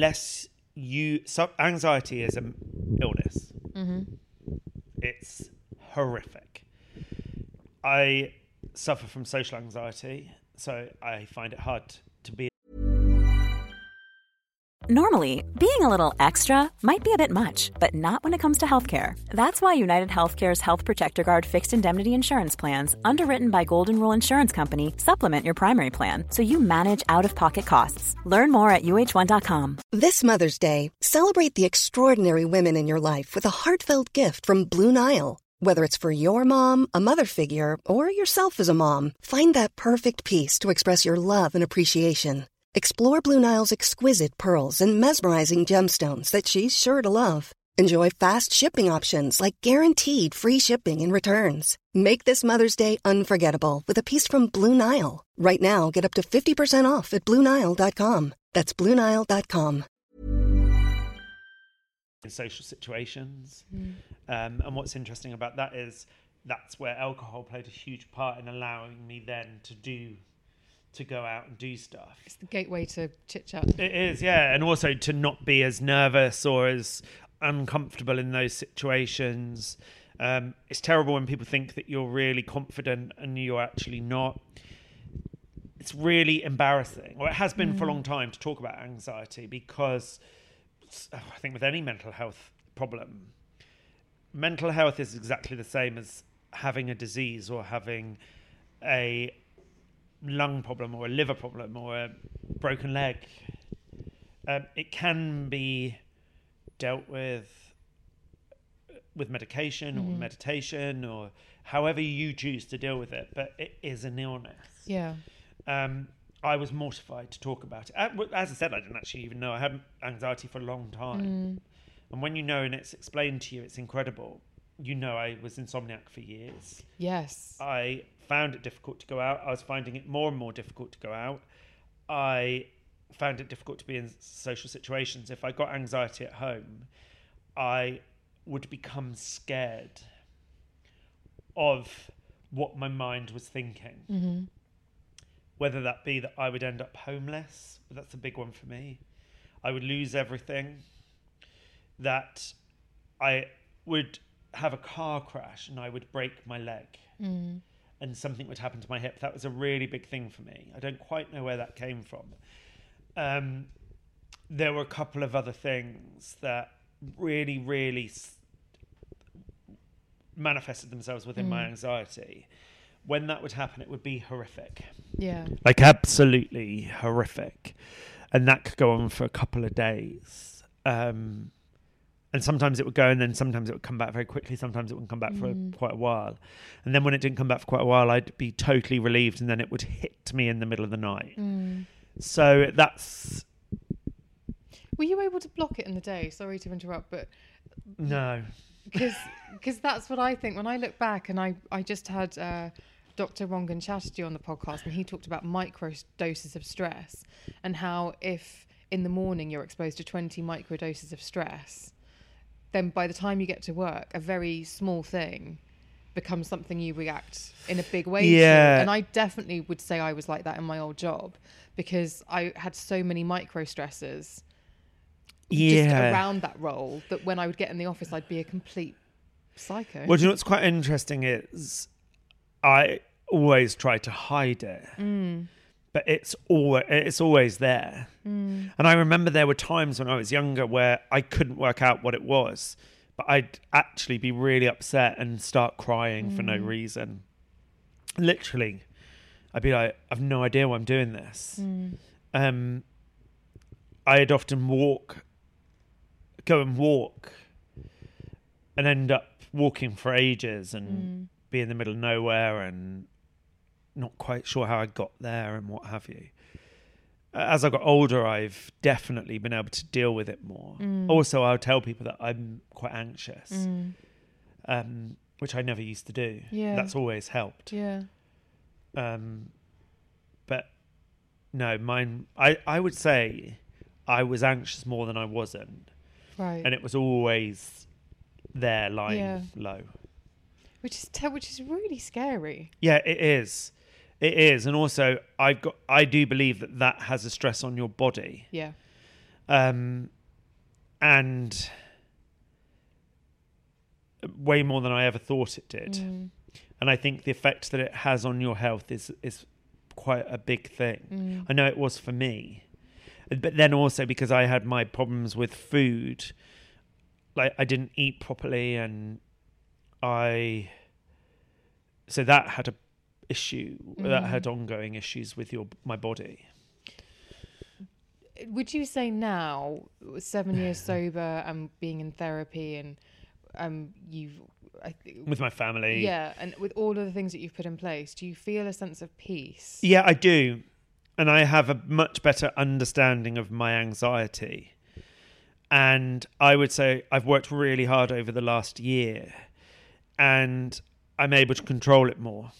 Speaker 5: anxiety is an illness. It's horrific. I suffer from social anxiety, so I find it hard to be.
Speaker 6: Normally, being a little extra might be a bit much, but not when it comes to healthcare. That's why United Healthcare's Health Protector Guard fixed indemnity insurance plans, underwritten by Golden Rule Insurance Company, supplement your primary plan so you manage out-of-pocket costs. Learn more at UH1.com.
Speaker 1: This Mother's Day, celebrate the extraordinary women in your life with a heartfelt gift from Blue Nile. Whether it's for your mom, a mother figure, or yourself as a mom, find that perfect piece to express your love and appreciation. Explore Blue Nile's exquisite pearls and mesmerizing gemstones that she's sure to love. Enjoy fast shipping options like guaranteed free shipping and returns. Make this Mother's Day unforgettable with a piece from Blue Nile. Right now, get up to 50% off at BlueNile.com. That's BlueNile.com.
Speaker 5: In social situations. And what's interesting about that is that's where alcohol played a huge part in allowing me then to go out and do stuff.
Speaker 4: It's the gateway to chit-chat.
Speaker 5: It is, yeah. And also to not be as nervous or as uncomfortable in those situations. It's terrible when people think that you're really confident and you're actually not. It's really embarrassing. Well, it has been for a long time to talk about anxiety because I think with any mental health problem, mental health is exactly the same as having a disease or having a lung problem or a liver problem or a broken leg. It can be dealt with medication or meditation or however you choose to deal with it, but it is an illness.
Speaker 4: Yeah.
Speaker 5: I was mortified to talk about it. As I said, I didn't actually even know I had anxiety for a long time. And when you know and it's explained to you, it's incredible. You know, I was insomniac for years.
Speaker 4: Yes.
Speaker 5: I found it difficult to go out. I was finding it more and more difficult to go out. I found it difficult to be in social situations. If I got anxiety at home, I would become scared of what my mind was thinking. Whether that be that I would end up homeless, but that's a big one for me. I would lose everything. That I would have a car crash and I would break my leg. And something would happen to my hip. That was a really big thing for me. I don't quite know where that came from. There were a couple of other things that really, really manifested themselves within my anxiety. When that would happen, it would be horrific.
Speaker 4: Yeah.
Speaker 5: Like absolutely horrific. And that could go on for a couple of days. And sometimes it would go and then sometimes it would come back very quickly. Sometimes it wouldn't come back for quite a while. And then when it didn't come back for quite a while, I'd be totally relieved and then it would hit me in the middle of the night. So that's...
Speaker 4: Were you able to block it in the day? Sorry to interrupt, but...
Speaker 5: No.
Speaker 4: Because that's what I think. When I look back, and I just had Dr. Rangan Chatterjee on the podcast, and he talked about micro doses of stress and how if in the morning you're exposed to 20 micro doses of stress, then by the time you get to work, a very small thing becomes something you react in a big way to. And I definitely would say I was like that in my old job because I had so many micro stressors just around that role that when I would get in the office, I'd be a complete psycho.
Speaker 5: Well, do you know what's quite interesting is I always try to hide it, but it's always there. And I remember there were times when I was younger where I couldn't work out what it was, but I'd actually be really upset and start crying for no reason. Literally, I'd be like, I've no idea why I'm doing this. I'd often go and walk and end up walking for ages and be in the middle of nowhere and not quite sure how I got there and what have you. As I got older, I've definitely been able to deal with it more. Also, I'll tell people that I'm quite anxious, which I never used to do. That's always helped. But no, mine, I would say I was anxious more than I wasn't.
Speaker 4: Right.
Speaker 5: And it was always there lying low.
Speaker 4: Which is really scary.
Speaker 5: Yeah, it is. It is. And also I do believe that has a stress on your body.
Speaker 4: Yeah.
Speaker 5: And way more than I ever thought it did. And I think the effect that it has on your health is quite a big thing. I know it was for me. But then also because I had my problems with food, like I didn't eat properly, and so that had a issue. That had ongoing issues with my body.
Speaker 4: Would you say now, 7 years sober and being in therapy, and
Speaker 5: with my family,
Speaker 4: and with all of the things that you've put in place, do you feel a sense of peace?
Speaker 5: Yeah, I do. And I have a much better understanding of my anxiety. And I would say I've worked really hard over the last year, and I'm able to control it more.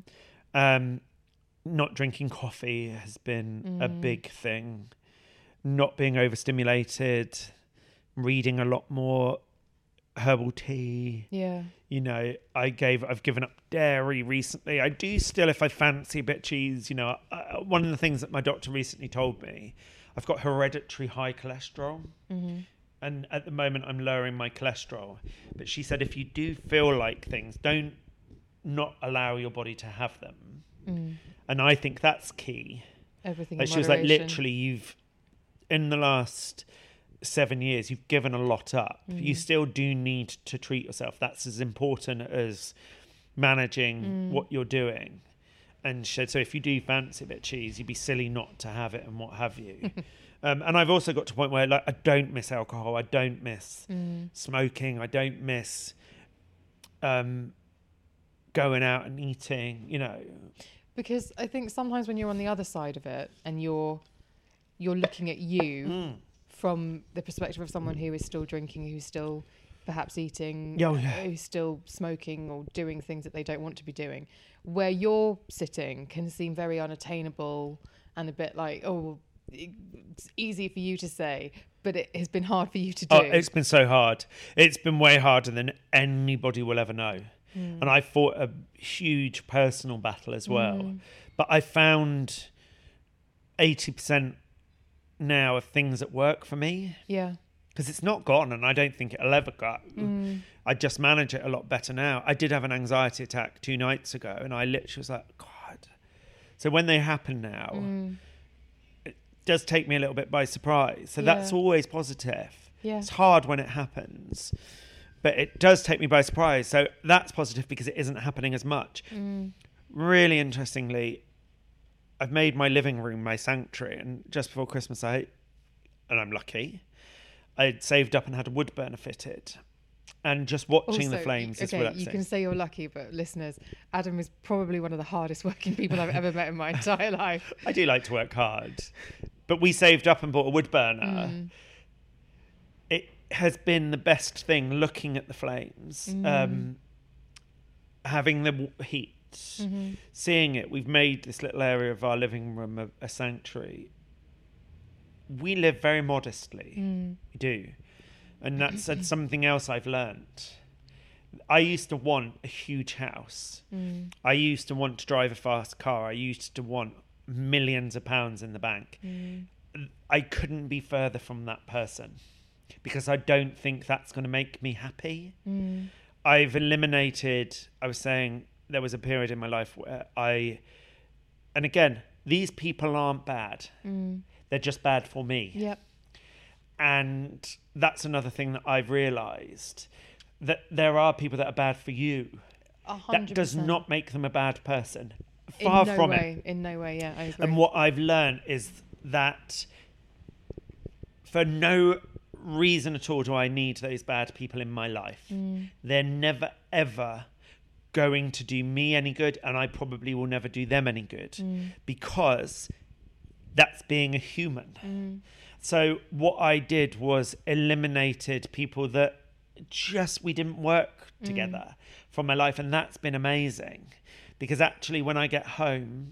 Speaker 5: Not drinking coffee has been a big thing. Not being overstimulated, reading a lot more herbal tea.
Speaker 4: Yeah.
Speaker 5: You know, I've given up dairy recently. I do still, if I fancy a bit of cheese, you know, one of the things that my doctor recently told me, I've got hereditary high cholesterol. And at the moment I'm lowering my cholesterol. But she said, if you do feel like things, don't not allow your body to have them. And I think that's key.
Speaker 4: Everything
Speaker 5: like
Speaker 4: in
Speaker 5: she was like,
Speaker 4: moderation.
Speaker 5: literally, in the last 7 years, you've given a lot up. You still do need to treat yourself. That's as important as managing what you're doing. And she said, so if you do fancy a bit of cheese, you'd be silly not to have it and what have you. And I've also got to a point where, like, I don't miss alcohol. I don't miss smoking. I don't miss going out and eating, you know.
Speaker 4: Because I think sometimes when you're on the other side of it and you're looking at you from the perspective of someone who is still drinking, who's still perhaps eating, who's still smoking or doing things that they don't want to be doing, where you're sitting can seem very unattainable and a bit like, oh, it's easy for you to say, but it has been hard for you to do.
Speaker 5: Oh, it's been so hard. It's been way harder than anybody will ever know. And I fought a huge personal battle as well. But I found 80% now of things that work for me.
Speaker 4: Yeah.
Speaker 5: Because it's not gone, and I don't think it'll ever go. I just manage it a lot better now. I did have an anxiety attack 2 nights ago, and I literally was like, God. So when they happen now, it does take me a little bit by surprise. So that's always positive.
Speaker 4: Yeah.
Speaker 5: It's hard when it happens, but it does take me by surprise. So that's positive because it isn't happening as much. Really interestingly, I've made my living room my sanctuary, and just before Christmas, and I'm lucky, I'd saved up and had a wood burner fitted. And just watching the flames is relaxing.
Speaker 4: You can say you're lucky, but listeners, Adam is probably one of the hardest working people I've ever met in my entire life.
Speaker 5: I do like to work hard. But we saved up and bought a wood burner. It has been the best thing, looking at the flames, having the heat, seeing it. We've made this little area of our living room a sanctuary. We live very modestly. We do. And that's something else I've learned. I used to want a huge house. I used to want to drive a fast car. I used to want millions of pounds in the bank. I couldn't be further from that person because I don't think that's going to make me happy. I've eliminated, I was saying there was a period in my life where and again, these people aren't bad. They're just bad for me.
Speaker 4: Yep.
Speaker 5: And that's another thing that I've realised, that there are people that are bad for you.
Speaker 4: 100%.
Speaker 5: That does not make them a bad person. Far from it.
Speaker 4: In no way, yeah, I agree.
Speaker 5: And what I've learned is that for no reason at all do I need those bad people in my life. They're never, ever going to do me any good, and I probably will never do them any good because that's being a human. So what I did was eliminated people that just we didn't work together from my life, and that's been amazing because actually when I get home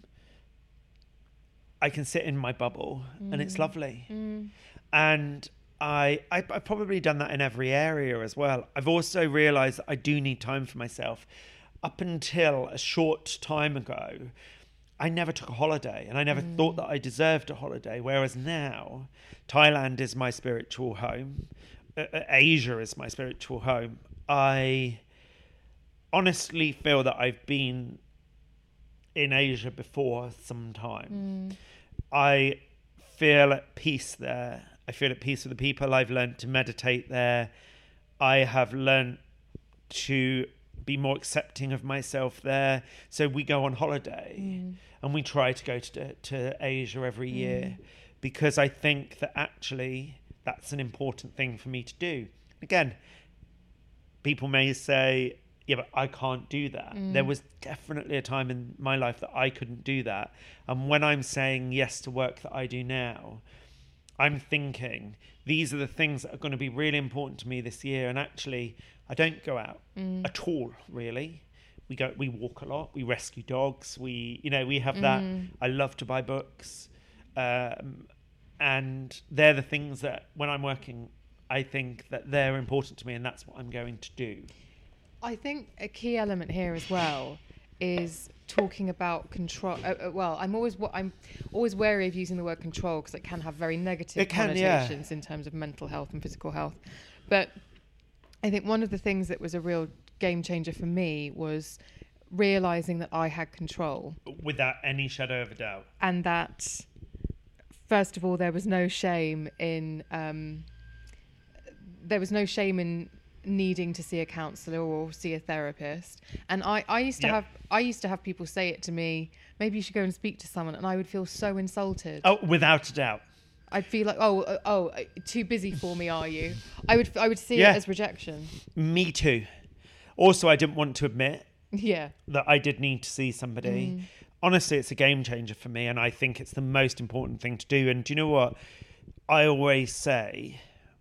Speaker 5: I can sit in my bubble and it's lovely. And I've probably done that in every area as well. I've also realized that I do need time for myself. Up until a short time ago, I never took a holiday and I never thought that I deserved a holiday. Whereas now, Thailand is my spiritual home. Asia is my spiritual home. I honestly feel that I've been in Asia before some time. I feel at peace there. I feel at peace with the people. I've learned to meditate there. I have learned to be more accepting of myself there. So we go on holiday and we try to go to Asia every year, because I think that actually that's an important thing for me to do. Again, people may say, yeah, but I can't do that. There was definitely a time in my life that I couldn't do that. And when I'm saying yes to work that I do now, I'm thinking these are the things that are going to be really important to me this year. And actually, I don't go out at all, really. We walk a lot. We rescue dogs. We have that. I love to buy books. And they're the things that when I'm working, I think that they're important to me, and that's what I'm going to do.
Speaker 4: I think a key element here as well is talking about control. I'm always wary of using the word control, because it can have very negative connotations in terms of mental health and physical health. But I think one of the things that was a real game changer for me was realizing that I had control,
Speaker 5: without any shadow of a doubt,
Speaker 4: and that first of all there was no shame in needing to see a counsellor or see a therapist. And I used to have people say it to me, maybe you should go and speak to someone, and I would feel so insulted.
Speaker 5: Oh, without a doubt.
Speaker 4: I'd feel like, oh, too busy for me, are you? I would see it as rejection. Me
Speaker 5: too. Also, I didn't want to admit
Speaker 4: that
Speaker 5: I did need to see somebody. Honestly, it's a game changer for me, and I think it's the most important thing to do. And do you know what? I always say,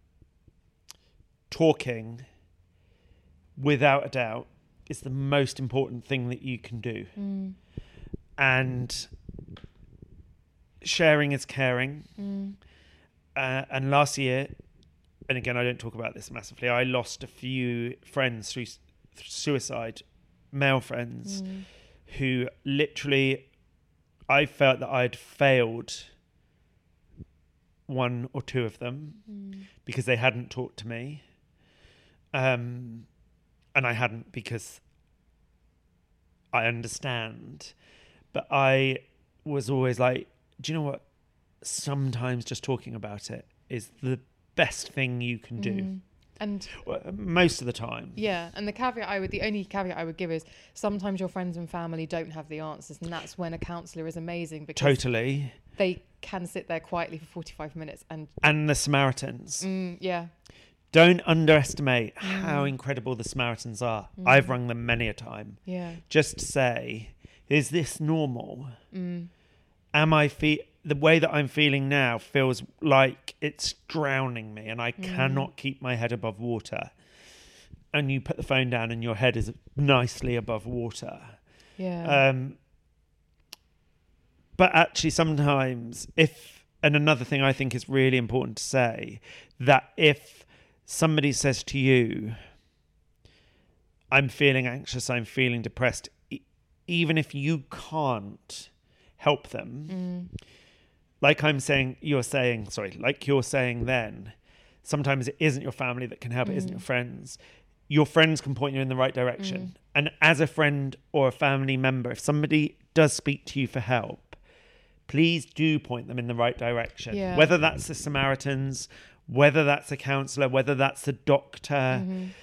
Speaker 5: talking, without a doubt, is the most important thing that you can do. And sharing is caring. And last year, and again, I don't talk about this massively, I lost a few friends through suicide, male friends, who literally, I felt that I'd failed one or two of them because they hadn't talked to me. And I hadn't, because I understand. But I was always like, do you know what? Sometimes just talking about it is the best thing you can do. And most of the time.
Speaker 4: Yeah. And the only caveat I would give is sometimes your friends and family don't have the answers. And that's when a counsellor is amazing, because they can sit there quietly for 45 minutes. And
Speaker 5: the Samaritans.
Speaker 4: Yeah.
Speaker 5: Don't underestimate how incredible the Samaritans are. I've rung them many a time.
Speaker 4: Yeah.
Speaker 5: Just to say, is this normal? The way that I'm feeling now feels like it's drowning me, and I cannot keep my head above water. And you put the phone down and your head is nicely above water.
Speaker 4: Yeah.
Speaker 5: But actually sometimes and another thing I think is really important to say, that if somebody says to you, I'm feeling anxious, I'm feeling depressed, even if you can't help them, like you're saying then, sometimes it isn't your family that can help, it isn't your friends. Your friends can point you in the right direction. And as a friend or a family member, if somebody does speak to you for help, please do point them in the right direction. Yeah. Whether that's the Samaritans, whether that's a counsellor, whether that's the doctor,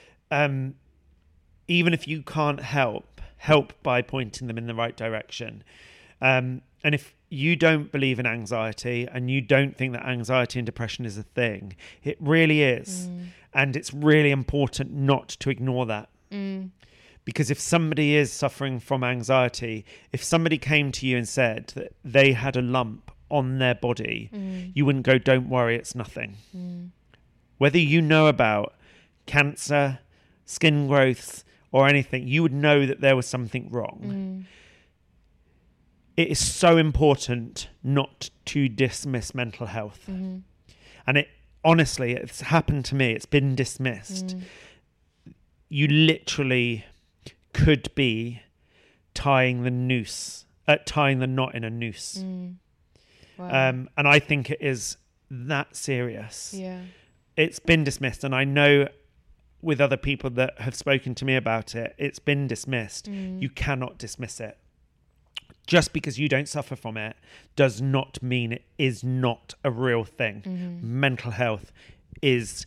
Speaker 5: even if you can't help by pointing them in the right direction. And if you don't believe in anxiety and you don't think that anxiety and depression is a thing, it really is. And it's really important not to ignore that. Because if somebody is suffering from anxiety, if somebody came to you and said that they had a lump on their body, you wouldn't go, don't worry, it's nothing. Whether you know about cancer, skin growths, or anything, you would know that there was something wrong. It is so important not to dismiss mental health. And it honestly, it's happened to me. It's been dismissed. You literally could be tying the knot in a noose.
Speaker 4: Wow.
Speaker 5: And I think it is that serious.
Speaker 4: Yeah.
Speaker 5: It's been dismissed. And I know with other people that have spoken to me about it, it's been dismissed. You cannot dismiss it. just because you don't suffer from it does not mean it is not a real thing. Mental health it's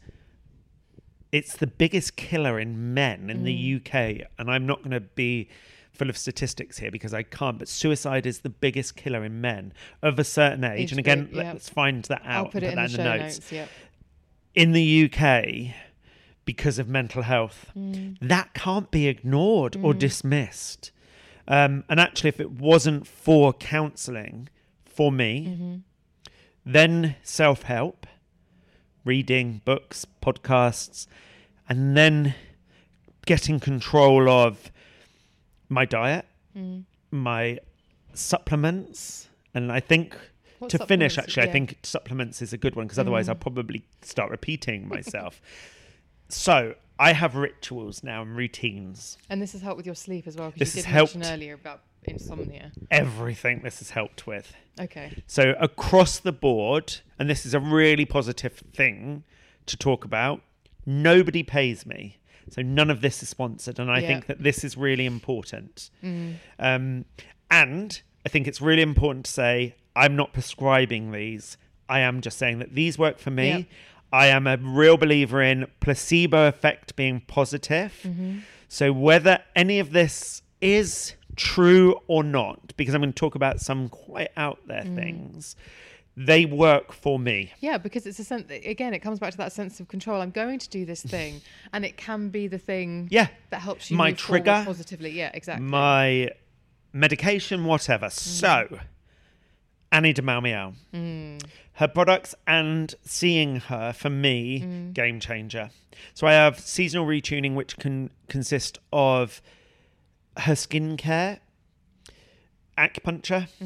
Speaker 5: the biggest killer in men in the UK. And I'm not going to be full of statistics here because I can't, but suicide is the biggest killer in men of a certain age. And again, let's find that out.
Speaker 4: I'll put it in the notes. Yep.
Speaker 5: In the UK, because of mental health, that can't be ignored or dismissed. And actually, if it wasn't for counselling for me, then self-help, reading books, podcasts, and then getting control of my diet, my supplements. And I think to finish, actually, I think supplements is a good one because otherwise I'll probably start repeating myself. So I have rituals now and routines.
Speaker 4: And this has helped with your sleep as well, because you did mention earlier about insomnia.
Speaker 5: Everything this has helped with.
Speaker 4: Okay.
Speaker 5: So across the board, and this is a really positive thing to talk about, nobody pays me. So none of this is sponsored. And I think that this is really important. And I think it's really important to say, I'm not prescribing these. I am just saying that these work for me. Yep. I am a real believer in placebo effect being positive. So whether any of this is true or not, because I'm going to talk about some quite out there things, they work for me. Yeah,
Speaker 4: because it's a sense, again, it comes back to that sense of control. I'm going to do this thing, and it can be the thing that helps you move trigger positively. Yeah, exactly.
Speaker 5: My medication, whatever. So, Annie de Malmiel. Her products and seeing her, for me, game changer. So I have seasonal retuning, which can consist of her skincare, acupuncture.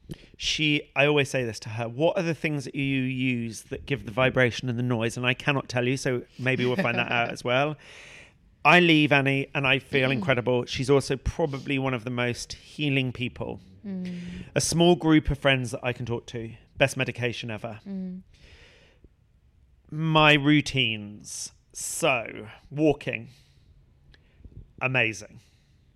Speaker 5: I always say this to her, what are the things that you use that give the vibration and the noise? And I cannot tell you, so maybe we'll find that out as well. I leave Annie and I feel incredible. She's also probably one of the most healing people. A small group of friends that I can talk to. Best medication ever. My routines. So, walking. Amazing.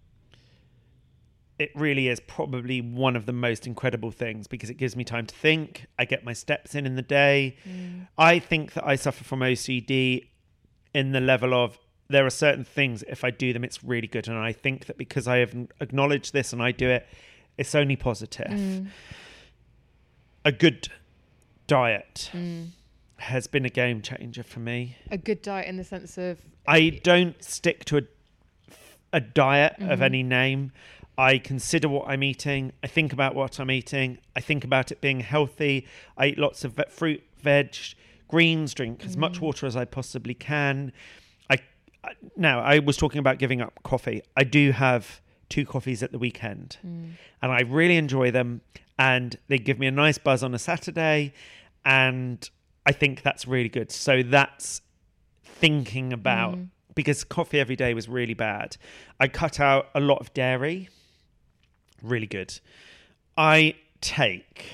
Speaker 5: It really is probably one of the most incredible things because it gives me time to think. I get my steps in the day. I think that I suffer from OCD in the level of there are certain things, if I do them, it's really good. And I think that because I have acknowledged this and I do it, it's only positive. A good diet has been a game changer for me.
Speaker 4: A good diet in the sense of...
Speaker 5: I don't stick to a diet of any name. I consider what I'm eating. I think about what I'm eating. I think about it being healthy. I eat lots of fruit, veg, greens, drink as much water as I possibly can. Now, I was talking about giving up coffee. I do have 2 coffees at the weekend and I really enjoy them and they give me a nice buzz on a Saturday and I think that's really good. So that's thinking about, because coffee every day was really bad. I cut out a lot of dairy. Really good. I take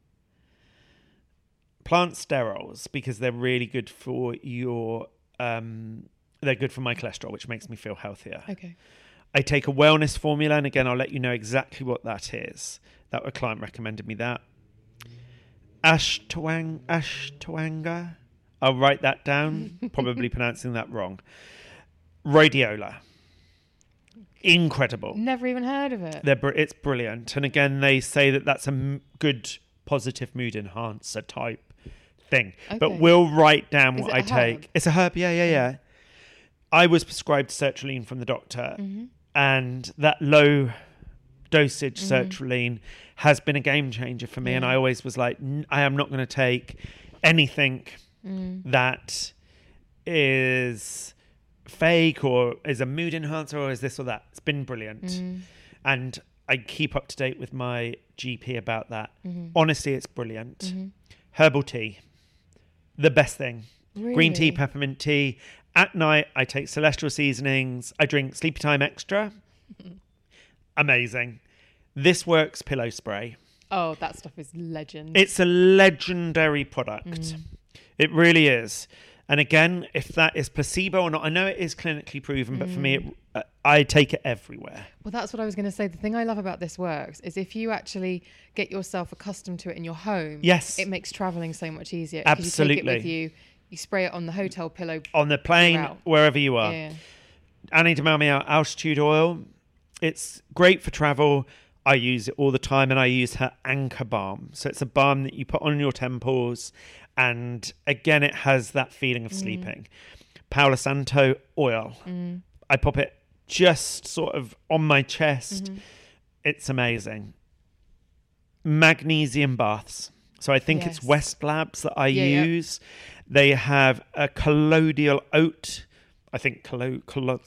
Speaker 5: plant sterols because they're really good for your... they're good for my cholesterol, which makes me feel healthier.
Speaker 4: Okay.
Speaker 5: I take a wellness formula, and again, I'll let you know exactly what that is. That a client recommended me that. Ashwagandha. I'll write that down. Probably pronouncing that wrong. Rhodiola. Incredible.
Speaker 4: Never even heard of it.
Speaker 5: It's brilliant. And again, they say that that's a good positive mood enhancer type thing. Okay. But we'll write down what I take. Herb? It's a herb. Yeah. I was prescribed sertraline from the doctor, and that low dosage sertraline has been a game changer for me. And I always was like, I am not going to take anything that is fake or is a mood enhancer or is this or that. It's been brilliant. And I keep up to date with my GP about that. Honestly, it's brilliant. Herbal tea, the best thing.
Speaker 4: Really?
Speaker 5: Green tea, peppermint tea. At night, I take Celestial Seasonings. I drink Sleepy Time Extra. Amazing. This Works pillow spray.
Speaker 4: Oh, that stuff is legend.
Speaker 5: It's a legendary product. It really is. And again, if that is placebo or not, I know it is clinically proven, but for me, I take it everywhere.
Speaker 4: Well, that's what I was going to say. The thing I love about This Works is if you actually get yourself accustomed to it in your home,
Speaker 5: yes,
Speaker 4: it makes traveling so much easier.
Speaker 5: Absolutely.
Speaker 4: You take it with you, you spray it on the hotel pillow.
Speaker 5: On the plane, wherever you are.
Speaker 4: Yeah.
Speaker 5: Annie de Malmiel Altitude Oil. It's great for travel. I use it all the time, and I use her Anchor Balm. So it's a balm that you put on your temples, and again, it has that feeling of sleeping. Paolo Santo oil. I pop it just sort of on my chest. It's amazing. Magnesium baths. So I think it's West Labs that I use. They have a colloidal oat. I think colloidal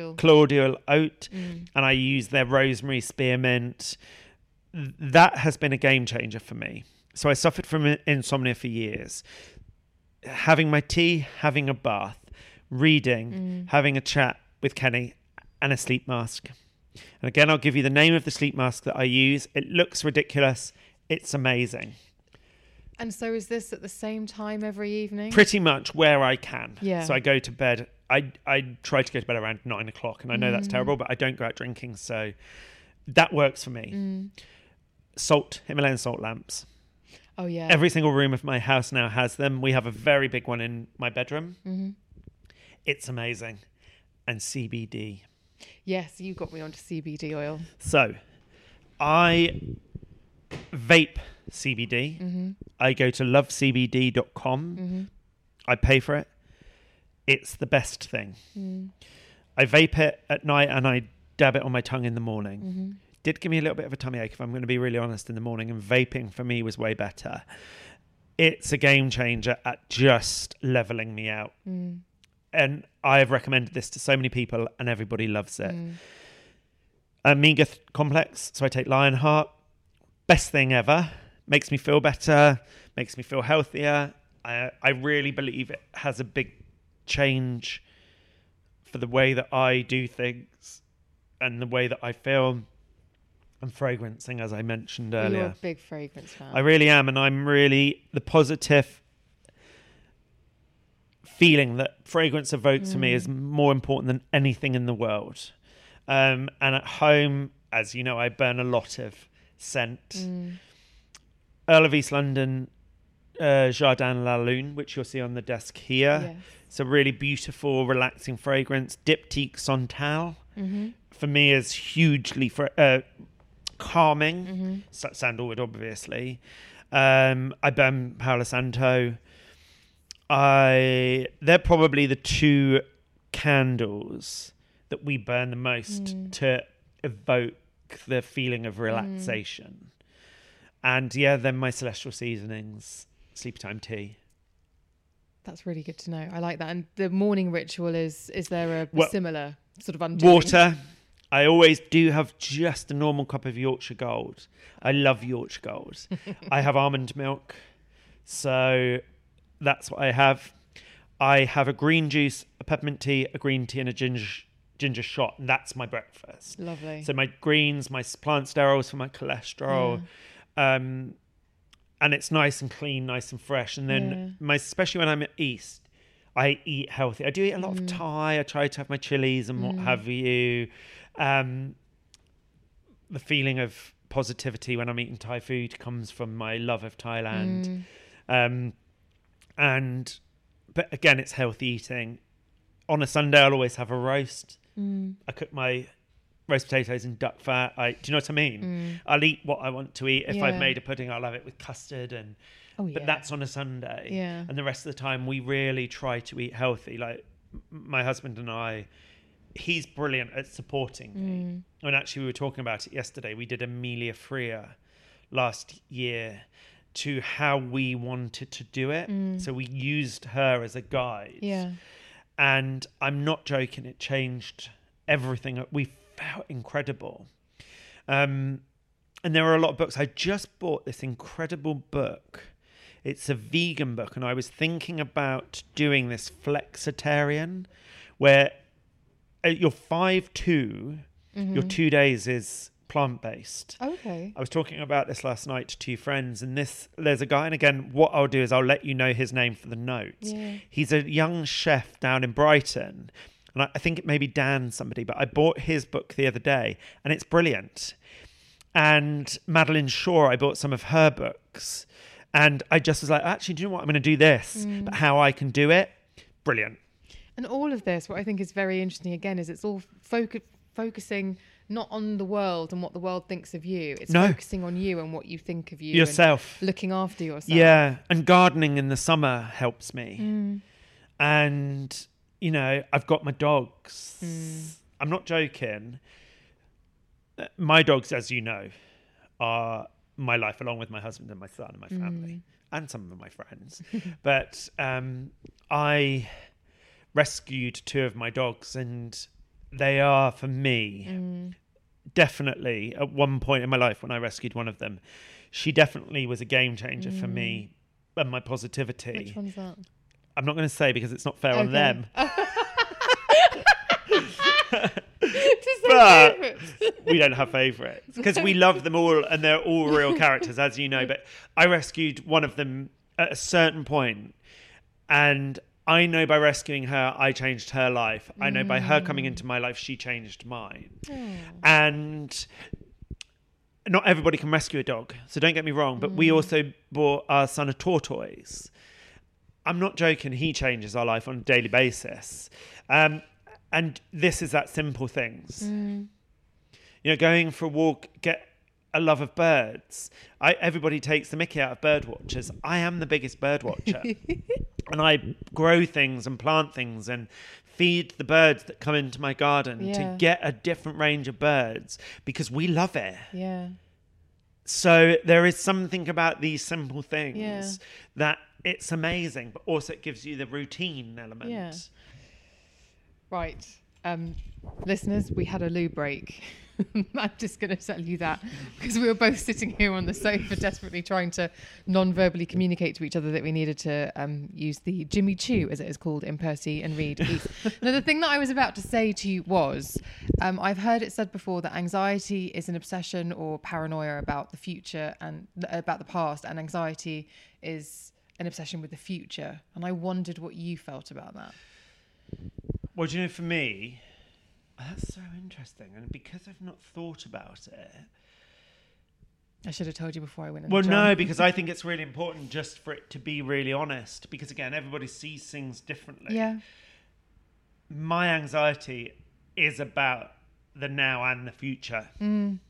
Speaker 5: oat, and I use their rosemary spearmint. That has been a game changer for me. So I suffered from insomnia for years. Having my tea, having a bath, reading, having a chat with Kenny, and a sleep mask. And again, I'll give you the name of the sleep mask that I use. It looks ridiculous. It's amazing.
Speaker 4: And so is this at the same time every evening?
Speaker 5: Pretty much where I can.
Speaker 4: Yeah.
Speaker 5: So I go to bed. I try to go to bed around 9 o'clock, and I know that's terrible, but I don't go out drinking, so that works for me. Himalayan salt lamps.
Speaker 4: Oh, yeah.
Speaker 5: Every single room of my house now has them. We have a very big one in my bedroom. It's amazing. And CBD.
Speaker 4: Yes, you got me onto CBD oil.
Speaker 5: So I vape CBD. I go to lovecbd.com. I pay for it. It's the best thing. I vape it at night and I dab it on my tongue in the morning. Did give me a little bit of a tummy ache, if I'm going to be really honest, in the morning, and vaping for me was way better. It's a game changer at just leveling me out. And I have recommended this to so many people and everybody loves it. Omega complex, so I take Lionheart. Best thing ever. Makes me feel better, makes me feel healthier. I really believe it has a big change for the way that I do things and the way that I feel. And fragrancing, as I mentioned earlier.
Speaker 4: You're a big fragrance fan.
Speaker 5: I really am, and I'm really the positive feeling that fragrance evokes for me is more important than anything in the world. And at home, as you know, I burn a lot of scent. Earl of East London Jardin La Lune, which you'll see on the desk here.
Speaker 4: Yes.
Speaker 5: It's a really beautiful, relaxing fragrance. Diptyque Santal, for me, is hugely calming. Sandalwood, obviously. I burn Paolo Santo. They're probably the two candles that we burn the most to evoke the feeling of relaxation. And then my Celestial Seasonings, Sleepy Time tea.
Speaker 4: That's really good to know. I like that. And the morning ritual is there a similar sort of undoing?
Speaker 5: Water. I always do have just a normal cup of Yorkshire Gold. I love Yorkshire Gold. I have almond milk. So that's what I have. I have a green juice, a peppermint tea, a green tea, and a ginger shot. And that's my breakfast.
Speaker 4: Lovely.
Speaker 5: So my greens, my plant sterols for my cholesterol. And it's nice and clean, nice and fresh. And then especially when I'm at East, I eat healthy. I do eat a lot of Thai. I try to have my chilies and what have you. The feeling of positivity when I'm eating Thai food comes from my love of Thailand. But again, it's healthy eating. On a Sunday, I'll always have a roast. I cook my roast potatoes in duck fat. Do you know what I mean? I'll eat what I want to eat. If I've made a pudding, I'll have it with custard. But that's on a Sunday.
Speaker 4: Yeah.
Speaker 5: And the rest of the time, we really try to eat healthy. Like my husband and I, he's brilliant at supporting me. And actually, we were talking about it yesterday. We did Amelia Freer last year to how we wanted to do it. So we used her as a guide.
Speaker 4: Yeah.
Speaker 5: And I'm not joking, it changed everything. We felt incredible. And there are a lot of books. I just bought this incredible book. It's a vegan book, and I was thinking about doing this flexitarian, where you're 5-2, your 2 days is plant-based.
Speaker 4: Okay.
Speaker 5: I was talking about this last night to two friends, and there's a guy, and again, what I'll do is I'll let you know his name for the notes.
Speaker 4: Yeah.
Speaker 5: He's a young chef down in Brighton, and I think it may be Dan somebody, but I bought his book the other day, and it's brilliant. And Madeline Shaw, I bought some of her books, and I just was like, actually, do you know what? I'm going to do this, but how I can do it, brilliant.
Speaker 4: And all of this, what I think is very interesting again, is it's all focusing not on the world and what the world thinks of you. It's focusing on you and what you think of you.
Speaker 5: Yourself.
Speaker 4: And looking after yourself.
Speaker 5: Yeah. And gardening in the summer helps me. And, you know, I've got my dogs. I'm not joking. My dogs, as you know, are my life, along with my husband and my son and my family and some of my friends. But I rescued two of my dogs, and they are, for me, definitely at one point in my life when I rescued one of them, she definitely was a game changer for me and my positivity.
Speaker 4: Which one's that?
Speaker 5: I'm not going to say because it's not fair on them. But we don't have favourites because we love them all and they're all real characters, as you know. But I rescued one of them at a certain point, and I know by rescuing her, I changed her life. I know by her coming into my life, she changed mine. And not everybody can rescue a dog, so don't get me wrong. But we also bought our son a tortoise. I'm not joking. He changes our life on a daily basis. And this is that simple things. You know, going for a walk, get a love of birds. Everybody takes the mickey out of bird watchers. I am the biggest bird watcher. And I grow things and plant things and feed the birds that come into my garden to get a different range of birds because we love it.
Speaker 4: Yeah.
Speaker 5: So there is something about these simple things that it's amazing, but also it gives you the routine element.
Speaker 4: Yeah. Right. Listeners, we had a loo break. I'm just going to tell you that because we were both sitting here on the sofa desperately trying to non-verbally communicate to each other that we needed to use the Jimmy Choo, as it is called in Percy and Reed. Now, the thing that I was about to say to you was, I've heard it said before that anxiety is an obsession or paranoia about the future and about the past, and anxiety is an obsession with the future. And I wondered what you felt about that.
Speaker 5: Well, do you know, for me, that's so interesting. And because I've not thought about it...
Speaker 4: I should have told you before I went in.
Speaker 5: Well, no, because I think it's really important just for it to be really honest. Because, again, everybody sees things differently.
Speaker 4: Yeah.
Speaker 5: My anxiety is about the now and the future. And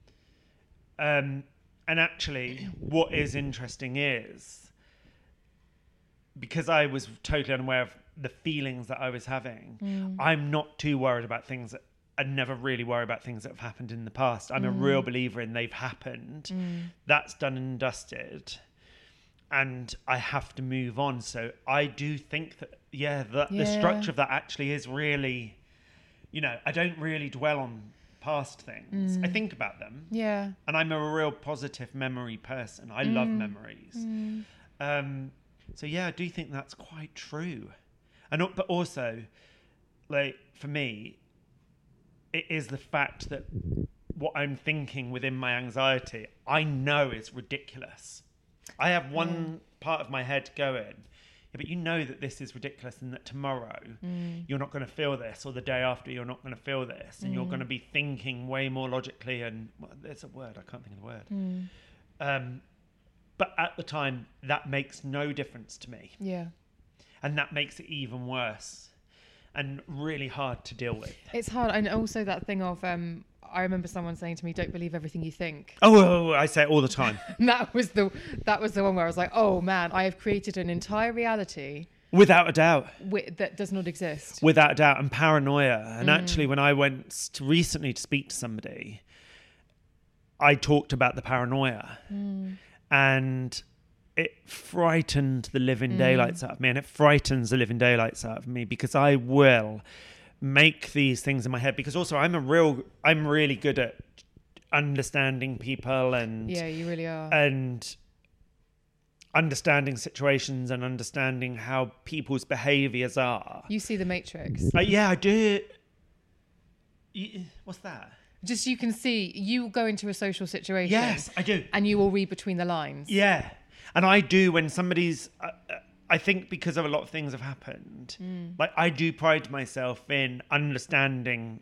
Speaker 5: actually, what is interesting is, because I was totally unaware of the feelings that I was having, I'm not too worried about things that I never really worry about things that have happened in the past. I'm a real believer in they've happened. That's done and dusted. And I have to move on. So I do think that, the structure of that actually is really, you know, I don't really dwell on past things. I think about them. Yeah. And I'm a real positive memory person. I love memories. So I do think that's quite true. But also, like, for me, it is the fact that what I'm thinking within my anxiety, I know is ridiculous. I have one part of my head going, but you know that this is ridiculous and that tomorrow you're not going to feel this, or the day after you're not going to feel this, and you're going to be thinking way more logically and, well, there's a word, I can't think of the word. But at the time, that makes no difference to me. Yeah. And that makes it even worse and really hard to deal with.
Speaker 4: It's hard. And also that thing of, I remember someone saying to me, don't believe everything you think.
Speaker 5: Oh, I say it all the time.
Speaker 4: that was the one where I was like, oh man, I have created an entire reality.
Speaker 5: Without a doubt.
Speaker 4: That does not exist.
Speaker 5: Without a doubt. And paranoia. And actually, when I went recently to speak to somebody, I talked about the paranoia. And it frightened the living daylights out of me, and it frightens the living daylights out of me, because I will make these things in my head, because also I'm really good at understanding people, and
Speaker 4: you really are,
Speaker 5: and understanding situations and understanding how people's behaviors are.
Speaker 4: You see the Matrix.
Speaker 5: I do. What's that?
Speaker 4: Just you can see, you go into a social situation.
Speaker 5: Yes, I do.
Speaker 4: And you will read between the lines.
Speaker 5: Yeah. And I do when somebody's... I think because of a lot of things have happened, like I do pride myself in understanding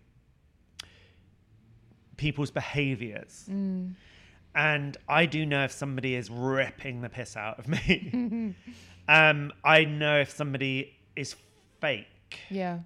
Speaker 5: people's behaviours. And I do know if somebody is ripping the piss out of me. I know if somebody is fake.
Speaker 4: Yeah.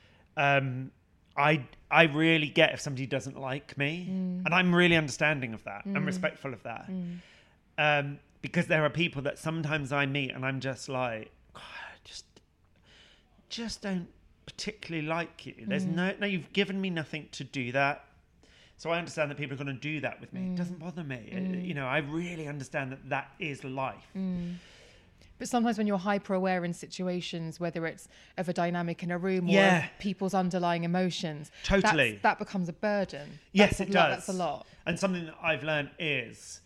Speaker 5: I really get if somebody doesn't like me. And I'm really understanding of that. I'm respectful of that. Because there are people that sometimes I meet and I'm just like, God, I just don't particularly like you. There's no, you've given me nothing to do that. So I understand that people are going to do that with me. It doesn't bother me. You know, I really understand that that is life.
Speaker 4: But sometimes when you're hyper aware in situations, whether it's of a dynamic in a room or of people's underlying emotions, that becomes a burden.
Speaker 5: Yes, it does.
Speaker 4: That's a lot.
Speaker 5: And something that I've learned is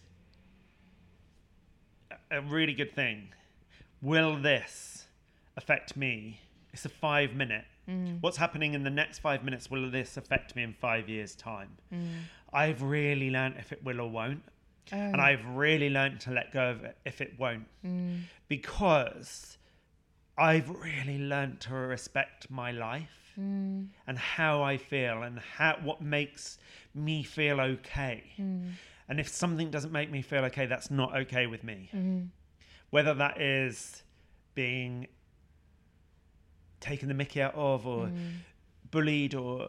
Speaker 5: a really good thing. Will this affect me? It's a 5-minute. What's happening in the next 5 minutes? Will this affect me in 5 years' time? I've really learned if it will or won't. And I've really learned to let go of it if it won't. Because I've really learned to respect my life and how I feel and what makes me feel okay. And if something doesn't make me feel okay, that's not okay with me. Whether that is being taken the mickey out of or bullied or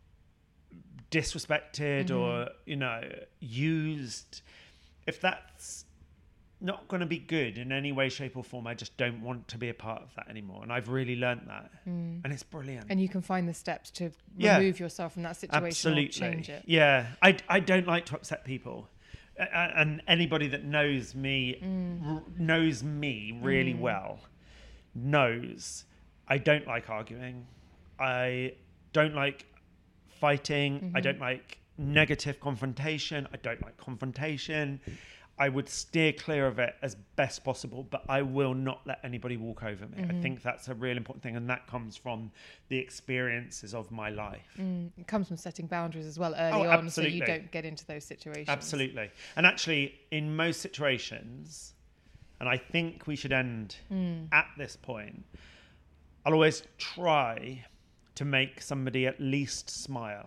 Speaker 5: disrespected or, you know, used. If that's not going to be good in any way, shape or form, I just don't want to be a part of that anymore. And I've really learnt that. And it's brilliant.
Speaker 4: And you can find the steps to remove yourself from that situation.
Speaker 5: Absolutely.
Speaker 4: Or change it.
Speaker 5: Yeah. I don't like to upset people. And anybody that knows me really well knows I don't like arguing. I don't like fighting. I don't like negative confrontation. I don't like confrontation. I would steer clear of it as best possible, but I will not let anybody walk over me. I think that's a really important thing, and that comes from the experiences of my life.
Speaker 4: It comes from setting boundaries as well early on, so
Speaker 5: absolutely.
Speaker 4: you don't get into those situations.
Speaker 5: Absolutely. And actually, in most situations, and I think we should end at this point, I'll always try to make somebody at least smile.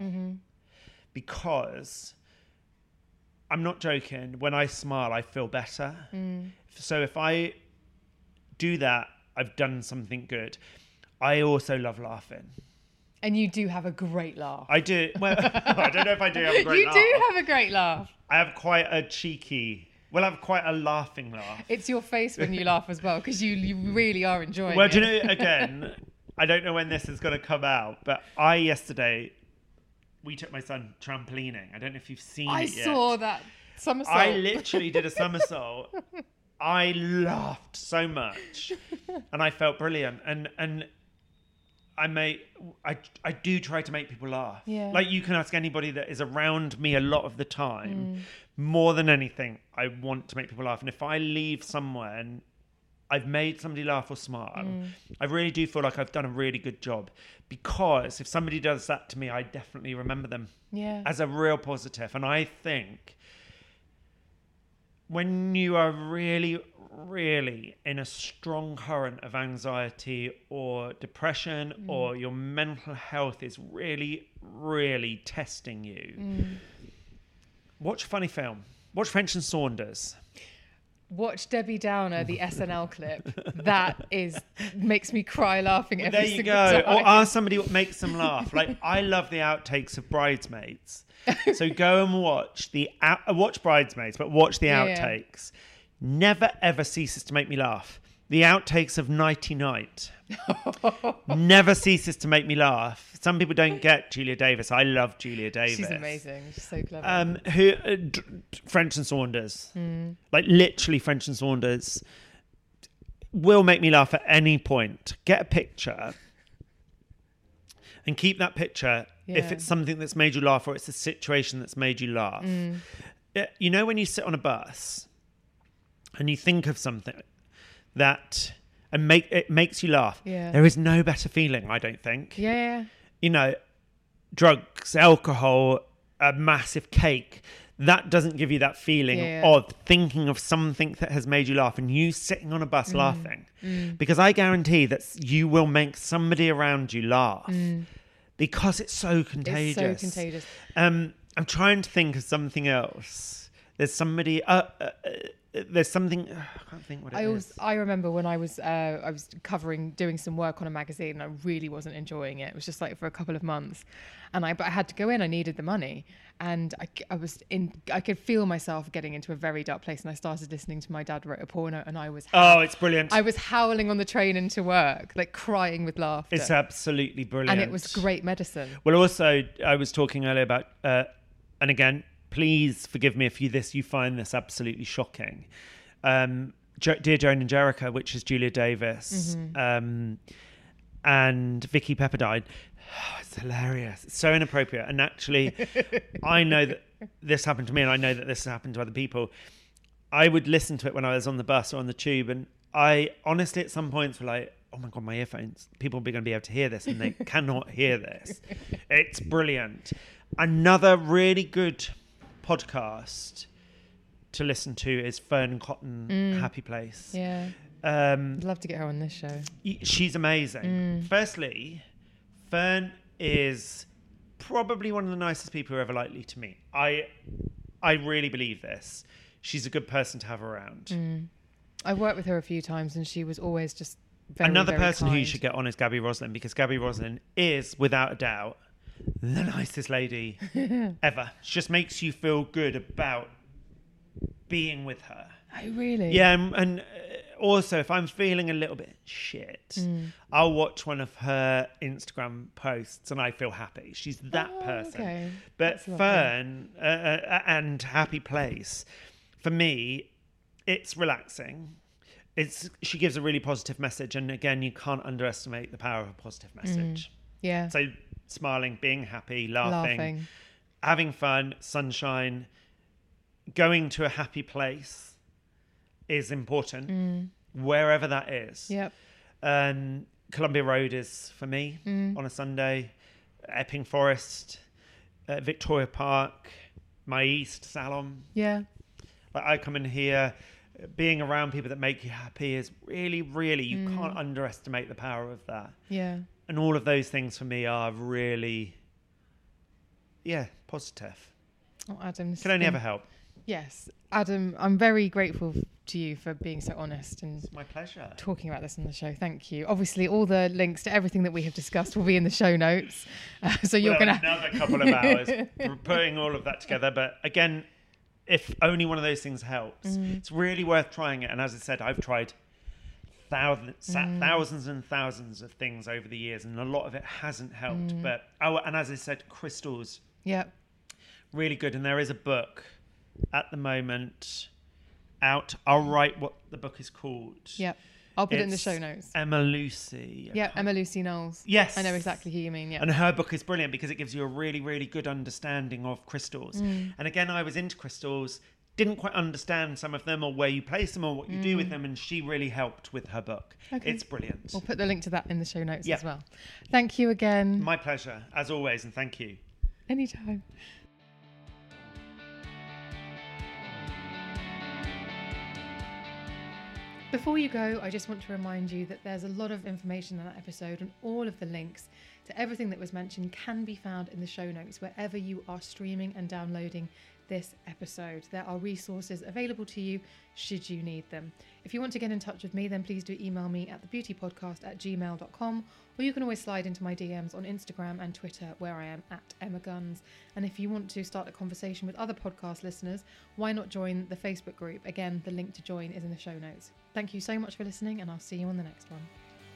Speaker 5: Because I'm not joking, when I smile, I feel better. So if I do that, I've done something good. I also love laughing.
Speaker 4: And you do have a great laugh.
Speaker 5: I do. Well, I don't know if I do have a great laugh.
Speaker 4: You do have a great laugh.
Speaker 5: I have quite a I have quite a laughing laugh.
Speaker 4: It's your face when you laugh as well, because you really are enjoying it.
Speaker 5: Well, do you know, again, I don't know when this is going to come out, but yesterday, we took my son trampolining. I don't know if you've seen it yet.
Speaker 4: I saw that somersault.
Speaker 5: I literally did a somersault. I laughed so much, and I felt brilliant. And I do try to make people laugh.
Speaker 4: Yeah.
Speaker 5: Like, you can ask anybody that is around me a lot of the time. More than anything, I want to make people laugh. And if I leave somewhere and I've made somebody laugh or smile, I really do feel like I've done a really good job, because if somebody does that to me, I definitely remember them as a real positive. And I think when you are really, really in a strong current of anxiety or depression, or your mental health is really, really testing you, watch a funny film. Watch French and Saunders.
Speaker 4: Watch Debbie Downer, the SNL clip. That makes me cry laughing every single time.
Speaker 5: There you go. Or ask somebody what makes them laugh. Like, I love the outtakes of Bridesmaids. So go and watch watch Bridesmaids, but watch the outtakes. Never ever ceases to make me laugh. The outtakes of Nighty Night never ceases to make me laugh. Some people don't get Julia Davis. I love Julia Davis.
Speaker 4: She's amazing. She's so clever.
Speaker 5: French and Saunders, like literally French and Saunders, will make me laugh at any point. Get a picture and keep that picture if it's something that's made you laugh or it's a situation that's made you laugh. You know, when you sit on a bus and you think of something that it makes you laugh. There is no better feeling, I don't think. You know, drugs, alcohol, a massive cake, that doesn't give you that feeling of thinking of something that has made you laugh and you sitting on a bus laughing. Because I guarantee that you will make somebody around you laugh because it's so contagious.
Speaker 4: It's so contagious.
Speaker 5: I'm trying to think of something else. There's somebody... there's something... I can't think what it is.
Speaker 4: I remember when I was doing some work on a magazine and I really wasn't enjoying it. It was just like for a couple of months. But I had to go in. I needed the money. And I could feel myself getting into a very dark place. And I started listening to My Dad Wrote a Porno and I was...
Speaker 5: it's brilliant.
Speaker 4: I was howling on the train into work, like crying with laughter.
Speaker 5: It's absolutely brilliant.
Speaker 4: And it was great medicine.
Speaker 5: Well, also, I was talking earlier about... and again... Please forgive me if you find this absolutely shocking. Dear Joan and Jericho, which is Julia Davis, and Vicky Pepperdine. Oh, it's hilarious. It's so inappropriate. And actually, I know that this happened to me, and I know that this has happened to other people. I would listen to it when I was on the bus or on the tube, and I honestly at some points were like, oh my God, my earphones. People are going to be able to hear this, and they cannot hear this. It's brilliant. Another really good podcast to listen to is Fern Cotton, Happy Place.
Speaker 4: Yeah. I'd love to get her on this show.
Speaker 5: She's amazing. Firstly, Fern is probably one of the nicest people who are ever likely to meet. I really believe this. She's a good person to have around.
Speaker 4: I worked with her a few times and she was always just very,
Speaker 5: Another
Speaker 4: very
Speaker 5: person
Speaker 4: kind.
Speaker 5: who you should get on is Gabby Roslin, because Gabby Roslin is, without a doubt, the nicest lady ever. She just makes you feel good about being with her.
Speaker 4: Oh, really?
Speaker 5: Yeah, and also if I'm feeling a little bit shit, I'll watch one of her Instagram posts and I feel happy. She's that person.
Speaker 4: Okay.
Speaker 5: But Fern and Happy Place, for me, it's relaxing. She gives a really positive message, and again, you can't underestimate the power of a positive message.
Speaker 4: Yeah.
Speaker 5: So smiling, being happy, laughing, having fun, sunshine, going to a happy place is important, wherever that is.
Speaker 4: Yep.
Speaker 5: Columbia Road is for me on a Sunday. Epping Forest, Victoria Park, my East Salon.
Speaker 4: Yeah.
Speaker 5: Like I come in here, being around people that make you happy is really, really, you can't underestimate the power of that.
Speaker 4: Yeah.
Speaker 5: And all of those things for me are really, positive.
Speaker 4: Oh, Adam.
Speaker 5: Can only ever help.
Speaker 4: Yes. Adam, I'm very grateful to you for being so honest and
Speaker 5: It's my pleasure.
Speaker 4: Talking about this on the show. Thank you. Obviously, all the links to everything that we have discussed will be in the show notes. So you're going to...
Speaker 5: Another couple of hours putting all of that together. But again, if only one of those things helps, it's really worth trying it. And as I said, I've tried thousands and thousands of things over the years, and a lot of it hasn't helped. But and as I said, crystals, really good. And there is a book at the moment out. I'll write what the book is called.
Speaker 4: I'll put it in the show notes.
Speaker 5: Emma Lucy.
Speaker 4: Emma Lucy Knowles.
Speaker 5: Yes,
Speaker 4: I know exactly who you mean.
Speaker 5: And her book is brilliant because it gives you a really, really good understanding of crystals. And again, I was into crystals, didn't quite understand some of them or where you place them or what you do with them, and she really helped with her book. It's brilliant.
Speaker 4: We'll put the link to that in the show notes as well. Thank you again.
Speaker 5: My pleasure, as always, and thank you.
Speaker 4: Anytime. Before you go, I just want to remind you that there's a lot of information in that episode, and all of the links to everything that was mentioned can be found in the show notes wherever you are streaming and downloading this episode. There are resources available to you should you need them. If you want to get in touch with me, then please do email me at thebeautypodcast@gmail.com, or you can always slide into my DMs on Instagram and Twitter, where I am at Emma Guns. And if you want to start a conversation with other podcast listeners, why not join the Facebook group? Again, the link to join is in the show notes. Thank you so much for listening, and I'll see you on the next one.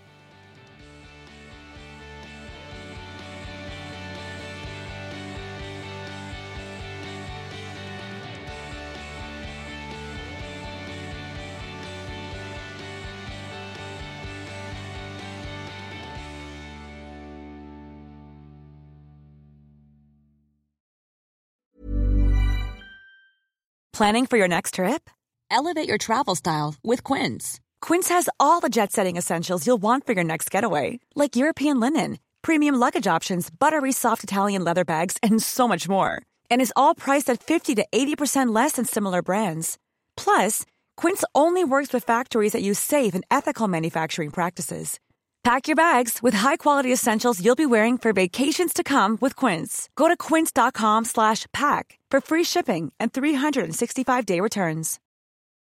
Speaker 7: Planning for your next trip? Elevate your travel style with Quince. Quince has all the jet-setting essentials you'll want for your next getaway, like European linen, premium luggage options, buttery soft Italian leather bags, and so much more. And is all priced at 50 to 80% less than similar brands. Plus, Quince only works with factories that use safe and ethical manufacturing practices. Pack your bags with high-quality essentials you'll be wearing for vacations to come with Quince. Go to quince.com/pack for free shipping and 365-day returns.